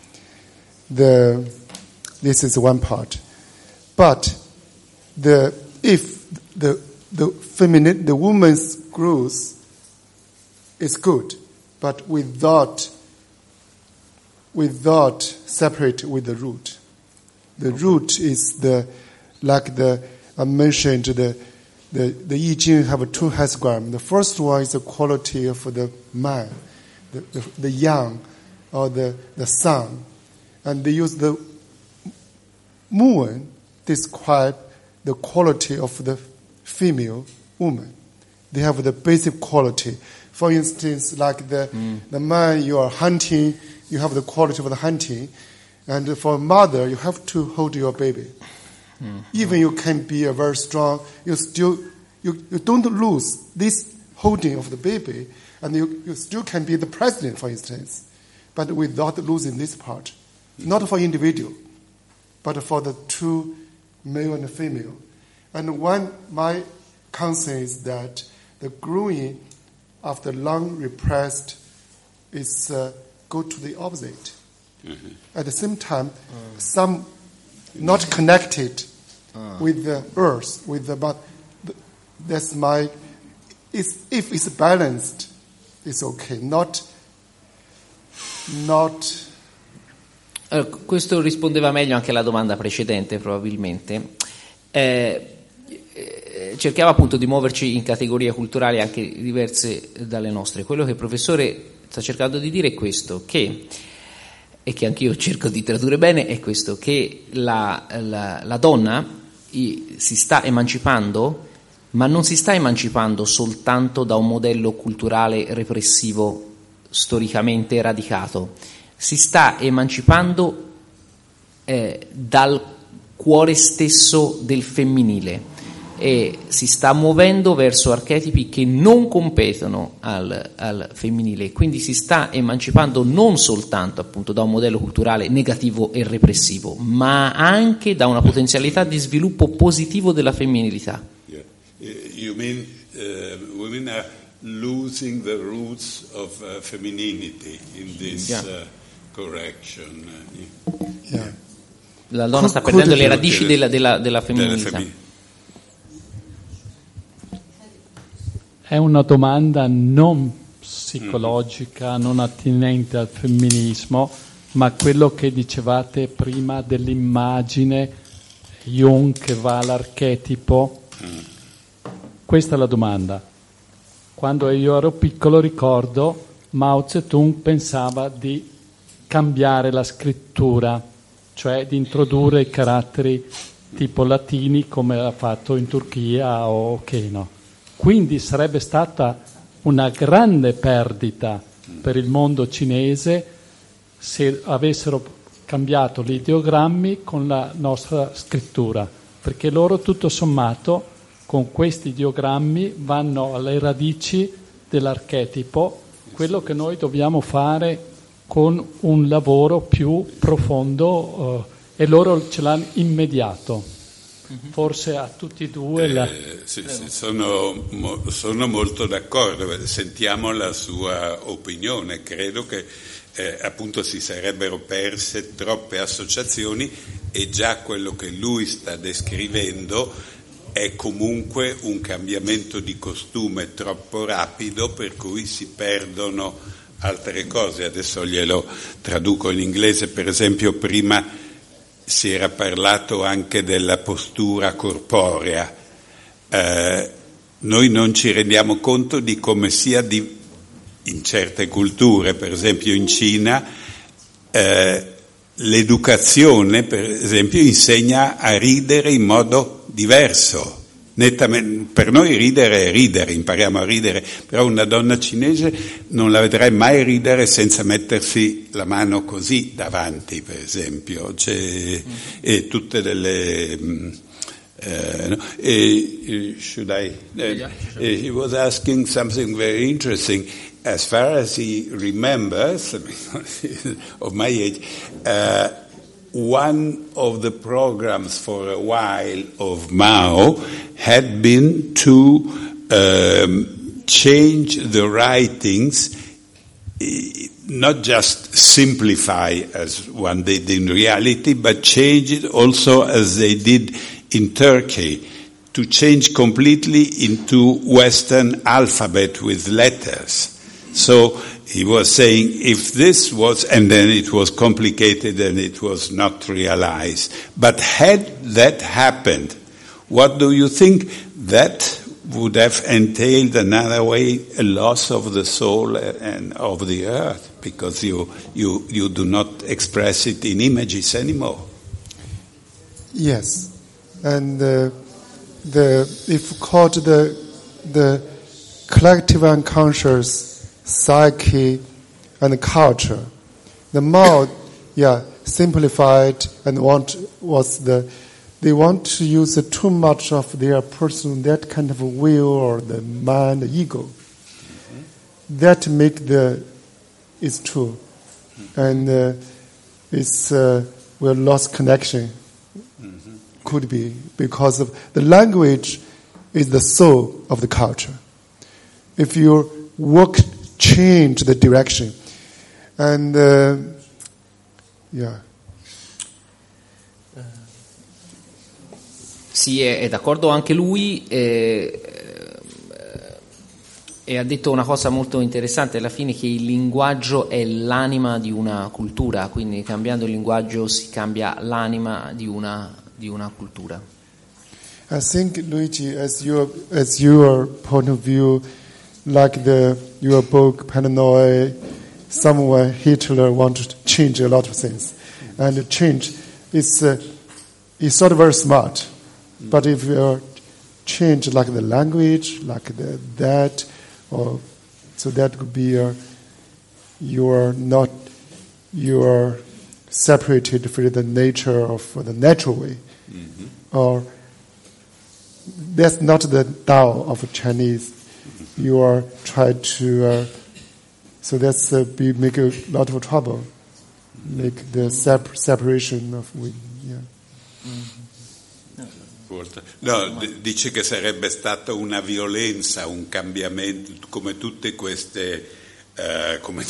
This is one part, but if the woman's growth is good, but without separate with the root. The root is I mentioned the I Ching have 2 hexagrams. The first one is the quality of the man, the young, or the son, and they use the moon describe the quality of the female woman. They have the basic quality. For instance, like the man you are hunting, you have the quality of the hunting, and for a mother, you have to hold your baby. Even you can be a very strong, you don't lose this holding of the baby, and you still can be the president, for instance, but without losing this part. Not for individual, but for the 2, male and female. And my concern is that the growing after long repressed is go to the opposite. Mm-hmm. At the same time, some not connected with the earth, but that's my. If it's balanced, it's okay. Not. Allora, questo rispondeva meglio anche alla domanda precedente, probabilmente. Cerchiamo appunto di muoverci in categorie culturali anche diverse dalle nostre. Quello che il professore sta cercando di dire è questo, e che anch'io cerco di tradurre bene, è questo, che la donna si sta emancipando, ma non si sta emancipando soltanto da un modello culturale repressivo storicamente radicato, si sta emancipando dal cuore stesso del femminile e si sta muovendo verso archetipi che non competono al femminile, quindi si sta emancipando non soltanto appunto da un modello culturale negativo e repressivo, ma anche da una potenzialità di sviluppo positivo della femminilità. Yeah. You mean women are losing the roots of femininity in this correction? Yeah. La donna sta perdendo le radici della femminilità. È una domanda non psicologica, non attinente al femminismo, ma quello che dicevate prima dell'immagine, Jung che va all'archetipo. Questa è la domanda. Quando io ero piccolo ricordo Mao Zedong pensava di cambiare la scrittura, cioè di introdurre i caratteri tipo latini come ha fatto in Turchia o che no. Quindi sarebbe stata una grande perdita per il mondo cinese se avessero cambiato gli ideogrammi con la nostra scrittura, perché loro tutto sommato con questi ideogrammi vanno alle radici dell'archetipo, quello che noi dobbiamo fare con un lavoro più profondo e loro ce l'hanno immediato. Forse a tutti e due sì, sono molto d'accordo, sentiamo la sua opinione. Credo che appunto si sarebbero perse troppe associazioni e già quello che lui sta descrivendo è comunque un cambiamento di costume troppo rapido per cui si perdono altre cose. Adesso glielo traduco in inglese. Per esempio prima si era parlato anche della postura corporea. Noi non ci rendiamo conto di come sia in certe culture, per esempio in Cina, l'educazione, per esempio, insegna a ridere in modo diverso. Per noi ridere è ridere, impariamo a ridere, però una donna cinese non la vedrai mai ridere senza mettersi la mano così davanti, per esempio. E tutte delle he was asking something very interesting. As far as he remembers, of my age, one of the programs for a while of Mao had been to change the writings, not just simplify as one did in reality, but change it also as they did in Turkey, to change completely into Western alphabet with letters. So he was saying if this was, and then it was complicated and it was not realized. But had that happened, what do you think? That would have entailed another way a loss of the soul and of the earth, because you do not express it in images anymore. Yes, and if called the collective unconscious psyche and culture, the more simplified and they want to use too much of their personal, that kind of will or the mind, the ego. That make it's true, and we lost connection. Could be because of the language is the soul of the culture. If you change the direction, and Sì, è d'accordo anche lui e ha detto una cosa molto interessante alla fine, che il linguaggio è l'anima di una cultura, quindi cambiando il linguaggio si cambia l'anima di una cultura. I think, Luigi, as your point of view, like your book Paranoia, Hitler wanted to change a lot of things, and the change is sort of very smart. But if you change like the language, like that, or so that could be you are separated from the nature of the natural way, or that's not the Tao of Chinese. You are trying to, so that's make a lot of trouble, make the separation of No, dice che sarebbe stata una violenza, un cambiamento, come tutte queste, come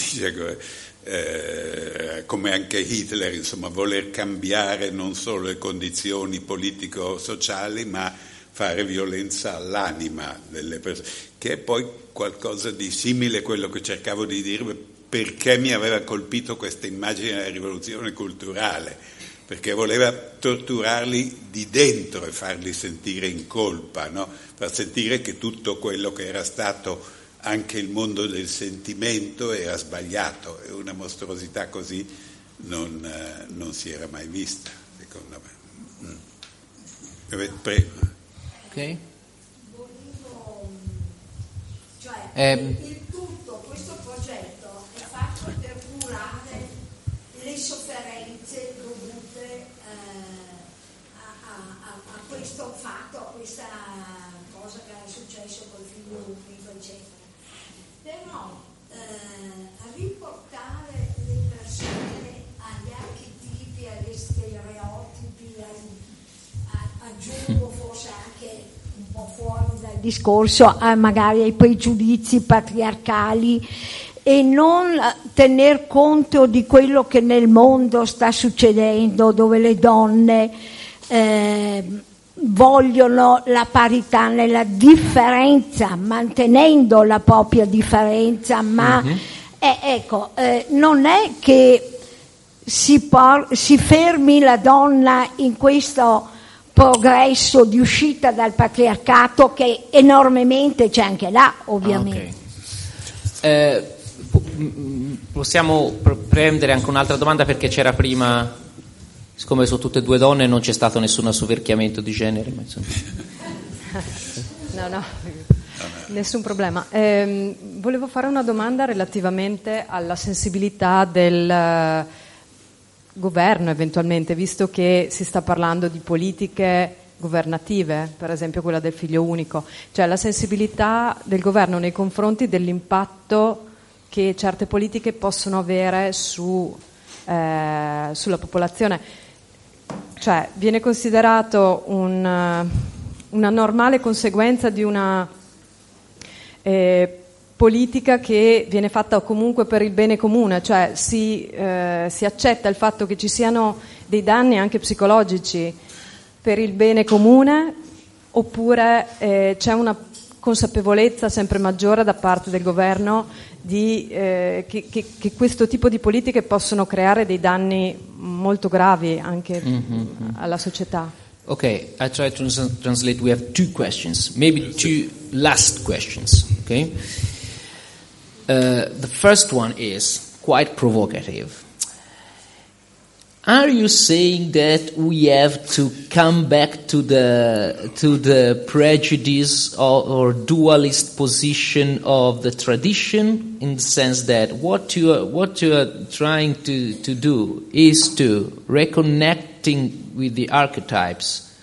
anche Hitler, insomma, voler cambiare non solo le condizioni politico-sociali, ma fare violenza all'anima delle persone, che è poi qualcosa di simile a quello che cercavo di dirvi, perché mi aveva colpito questa immagine della rivoluzione culturale, perché voleva torturarli di dentro e farli sentire in colpa, no? Far sentire che tutto quello che era stato anche il mondo del sentimento era sbagliato, e una mostruosità così non si era mai vista, secondo me. Prego. Ok. Tutto questo progetto è fatto per curare le sofferenze dovute a questo fatto, a questa cosa che è successo col figlio unico, eccetera. Però a riportare le persone agli archetipi, agli stereotipi, aggiungo forse anche un po' fuori dal discorso, magari ai pregiudizi patriarcali, e non tener conto di quello che nel mondo sta succedendo, dove le donne vogliono la parità nella differenza, mantenendo la propria differenza, ma non è che si fermi la donna in questo progresso di uscita dal patriarcato, che enormemente c'è anche là, ovviamente. Okay. Possiamo prendere anche un'altra domanda, perché c'era prima, siccome sono tutte e due donne, non c'è stato nessun assoverchiamento di genere, ma insomma. No, nessun problema. Volevo fare una domanda relativamente alla sensibilità del governo, eventualmente, visto che si sta parlando di politiche governative, per esempio quella del figlio unico, cioè la sensibilità del governo nei confronti dell'impatto che certe politiche possono avere sulla popolazione. Cioè viene considerato una normale conseguenza di una politica che viene fatta comunque per il bene comune, cioè si accetta il fatto che ci siano dei danni anche psicologici per il bene comune, oppure c'è una consapevolezza sempre maggiore da parte del governo che questo tipo di politiche possono creare dei danni molto gravi anche alla società. Okay, I try to translate. We have two questions, maybe two last questions. Okay, the first one is quite provocative. Are you saying that we have to come back to the prejudice or dualist position of the tradition, in the sense that what you are trying to do is to reconnecting with the archetypes,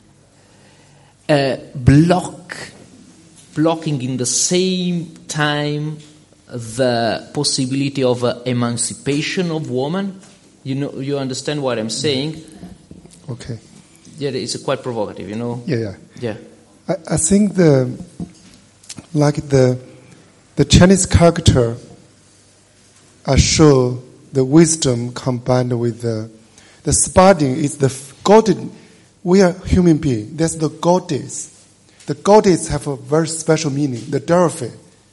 blocking in the same time the possibility of emancipation of woman? You understand what I'm saying? Okay. Yeah, it's quite provocative, Yeah. I think the Chinese character show the wisdom combined with the sparring is the goddess. We are human beings. That's the goddess. The goddess have a very special meaning. The Dorothy.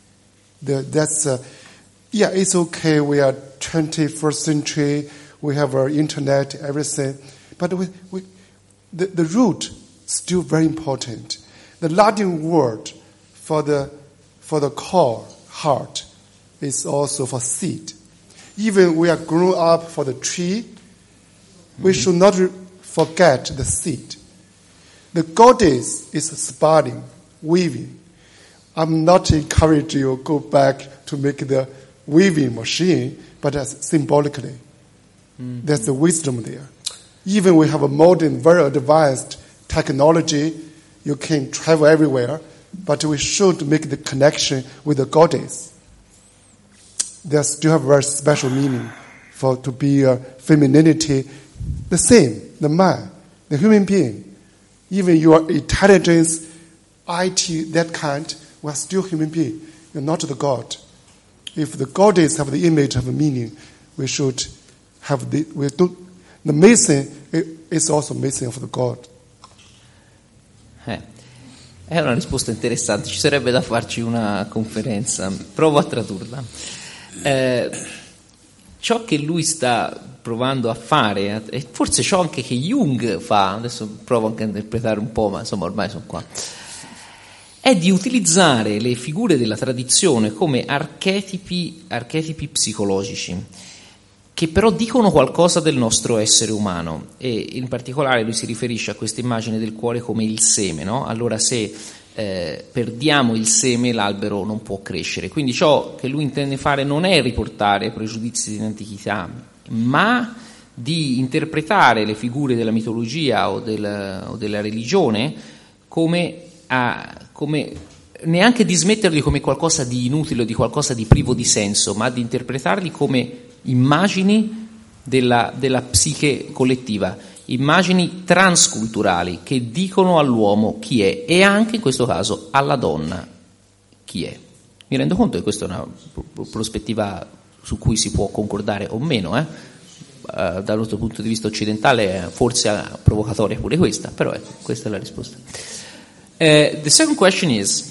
It's okay. We are 21st century. We have our internet, everything, but the root still very important. The Latin word for the core, heart, is also for seed. Even we are grown up for the tree, we should not forget the seed. The goddess is sparring, weaving. I'm not encouraging you to go back to make the weaving machine, but symbolically. There's the wisdom there. Even we have a modern, very advanced technology, you can travel everywhere, but we should make the connection with the goddess. They still have very special meaning to be a femininity, the same, the man, the human being. Even your intelligence, IT, that kind, we are still human being. You're not the god. If the goddess have the image, have a meaning, we should have the missing is also missing of the God. È una risposta interessante, ci sarebbe da farci una conferenza, provo a tradurla. Ciò che lui sta provando a fare, e forse ciò anche che Jung fa, adesso provo anche a interpretare un po', ma insomma ormai sono qua, è di utilizzare le figure della tradizione come archetipi psicologici, che però dicono qualcosa del nostro essere umano, e in particolare lui si riferisce a questa immagine del cuore come il seme, no? Allora se perdiamo il seme l'albero non può crescere, quindi ciò che lui intende fare non è riportare pregiudizi dell'antichità, ma di interpretare le figure della mitologia o della religione come neanche di smetterli come qualcosa di inutile o di qualcosa di privo di senso, ma di interpretarli come immagini della psiche collettiva, immagini transculturali che dicono all'uomo chi è e anche in questo caso alla donna chi è. Mi rendo conto che questa è una prospettiva su cui si può concordare o meno, dal nostro punto di vista occidentale forse è provocatoria pure questa, però questa è la risposta. The second question is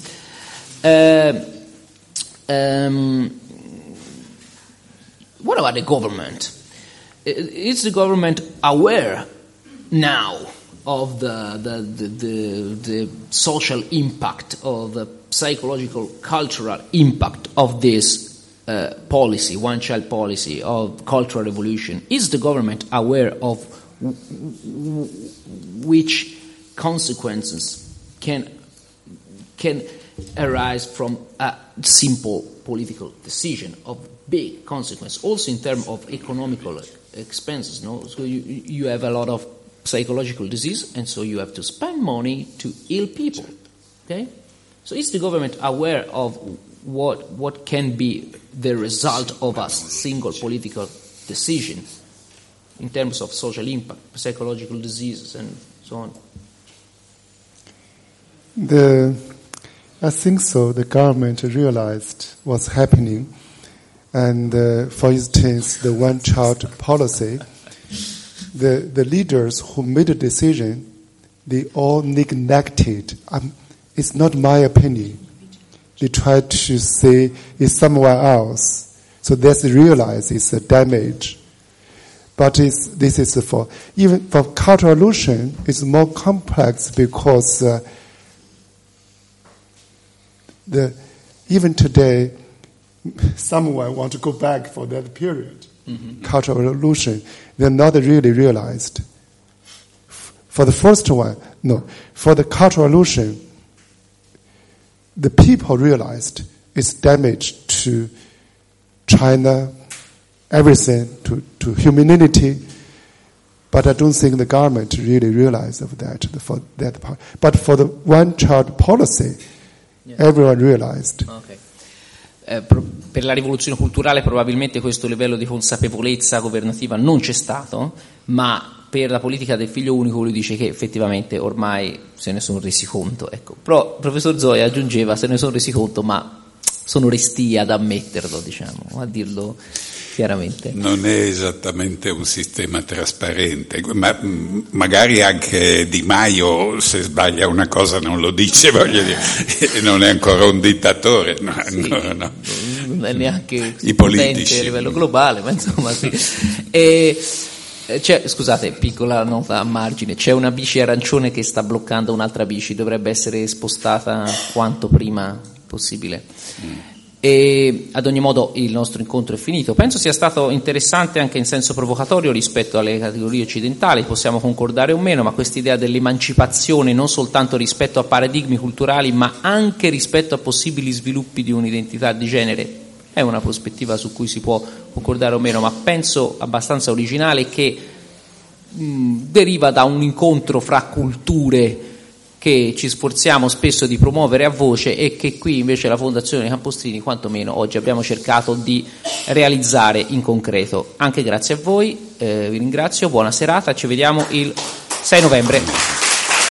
what about the government? Is the government aware now of the social impact, of the psychological, cultural impact of this policy, one-child policy, of cultural revolution? Is the government aware of which consequences can arise from a simple political decision, of big consequence, also in terms of economical expenses? No, so you have a lot of psychological disease, and so you have to spend money to heal people. Okay, so is the government aware of what can be the result of a single political decision in terms of social impact, psychological diseases, and so on? I think so. The government realized what's happening. And for instance, the one-child policy, the leaders who made the decision, they all neglected. It's not my opinion. They tried to say it's somewhere else. So that's realized it's a damage. But this is even for cultural illusion, it's more complex because even today, someone want to go back for that period. Mm-hmm. Cultural illusion, they're not really realized. For the first one, no. For the cultural illusion, the people realized it's damage to China, everything, to humanity. But I don't think the government really realized of that for that part. But for the one-child policy, everyone realized. Okay. Per la rivoluzione culturale probabilmente questo livello di consapevolezza governativa non c'è stato, ma per la politica del figlio unico lui dice che effettivamente ormai se ne sono resi conto. Ecco. Però il professor Zoe aggiungeva se ne sono resi conto, ma sono restii ad ammetterlo, diciamo, a dirlo chiaramente. Non è esattamente un sistema trasparente, ma magari anche Di Maio se sbaglia una cosa non lo dice, voglio dire, non è ancora un dittatore, no. Non è neanche i politici a livello globale, ma insomma sì. Scusate, piccola nota a margine, c'è una bici arancione che sta bloccando un'altra bici, dovrebbe essere spostata quanto prima possibile. E ad ogni modo il nostro incontro è finito. Penso sia stato interessante anche in senso provocatorio rispetto alle categorie occidentali, possiamo concordare o meno, ma quest'idea dell'emancipazione non soltanto rispetto a paradigmi culturali ma anche rispetto a possibili sviluppi di un'identità di genere è una prospettiva su cui si può concordare o meno, ma penso abbastanza originale, che deriva da un incontro fra culture che ci sforziamo spesso di promuovere a voce e che qui invece la Fondazione Campostrini quantomeno oggi abbiamo cercato di realizzare in concreto. Anche grazie a voi, vi ringrazio, buona serata, ci vediamo il 6 novembre.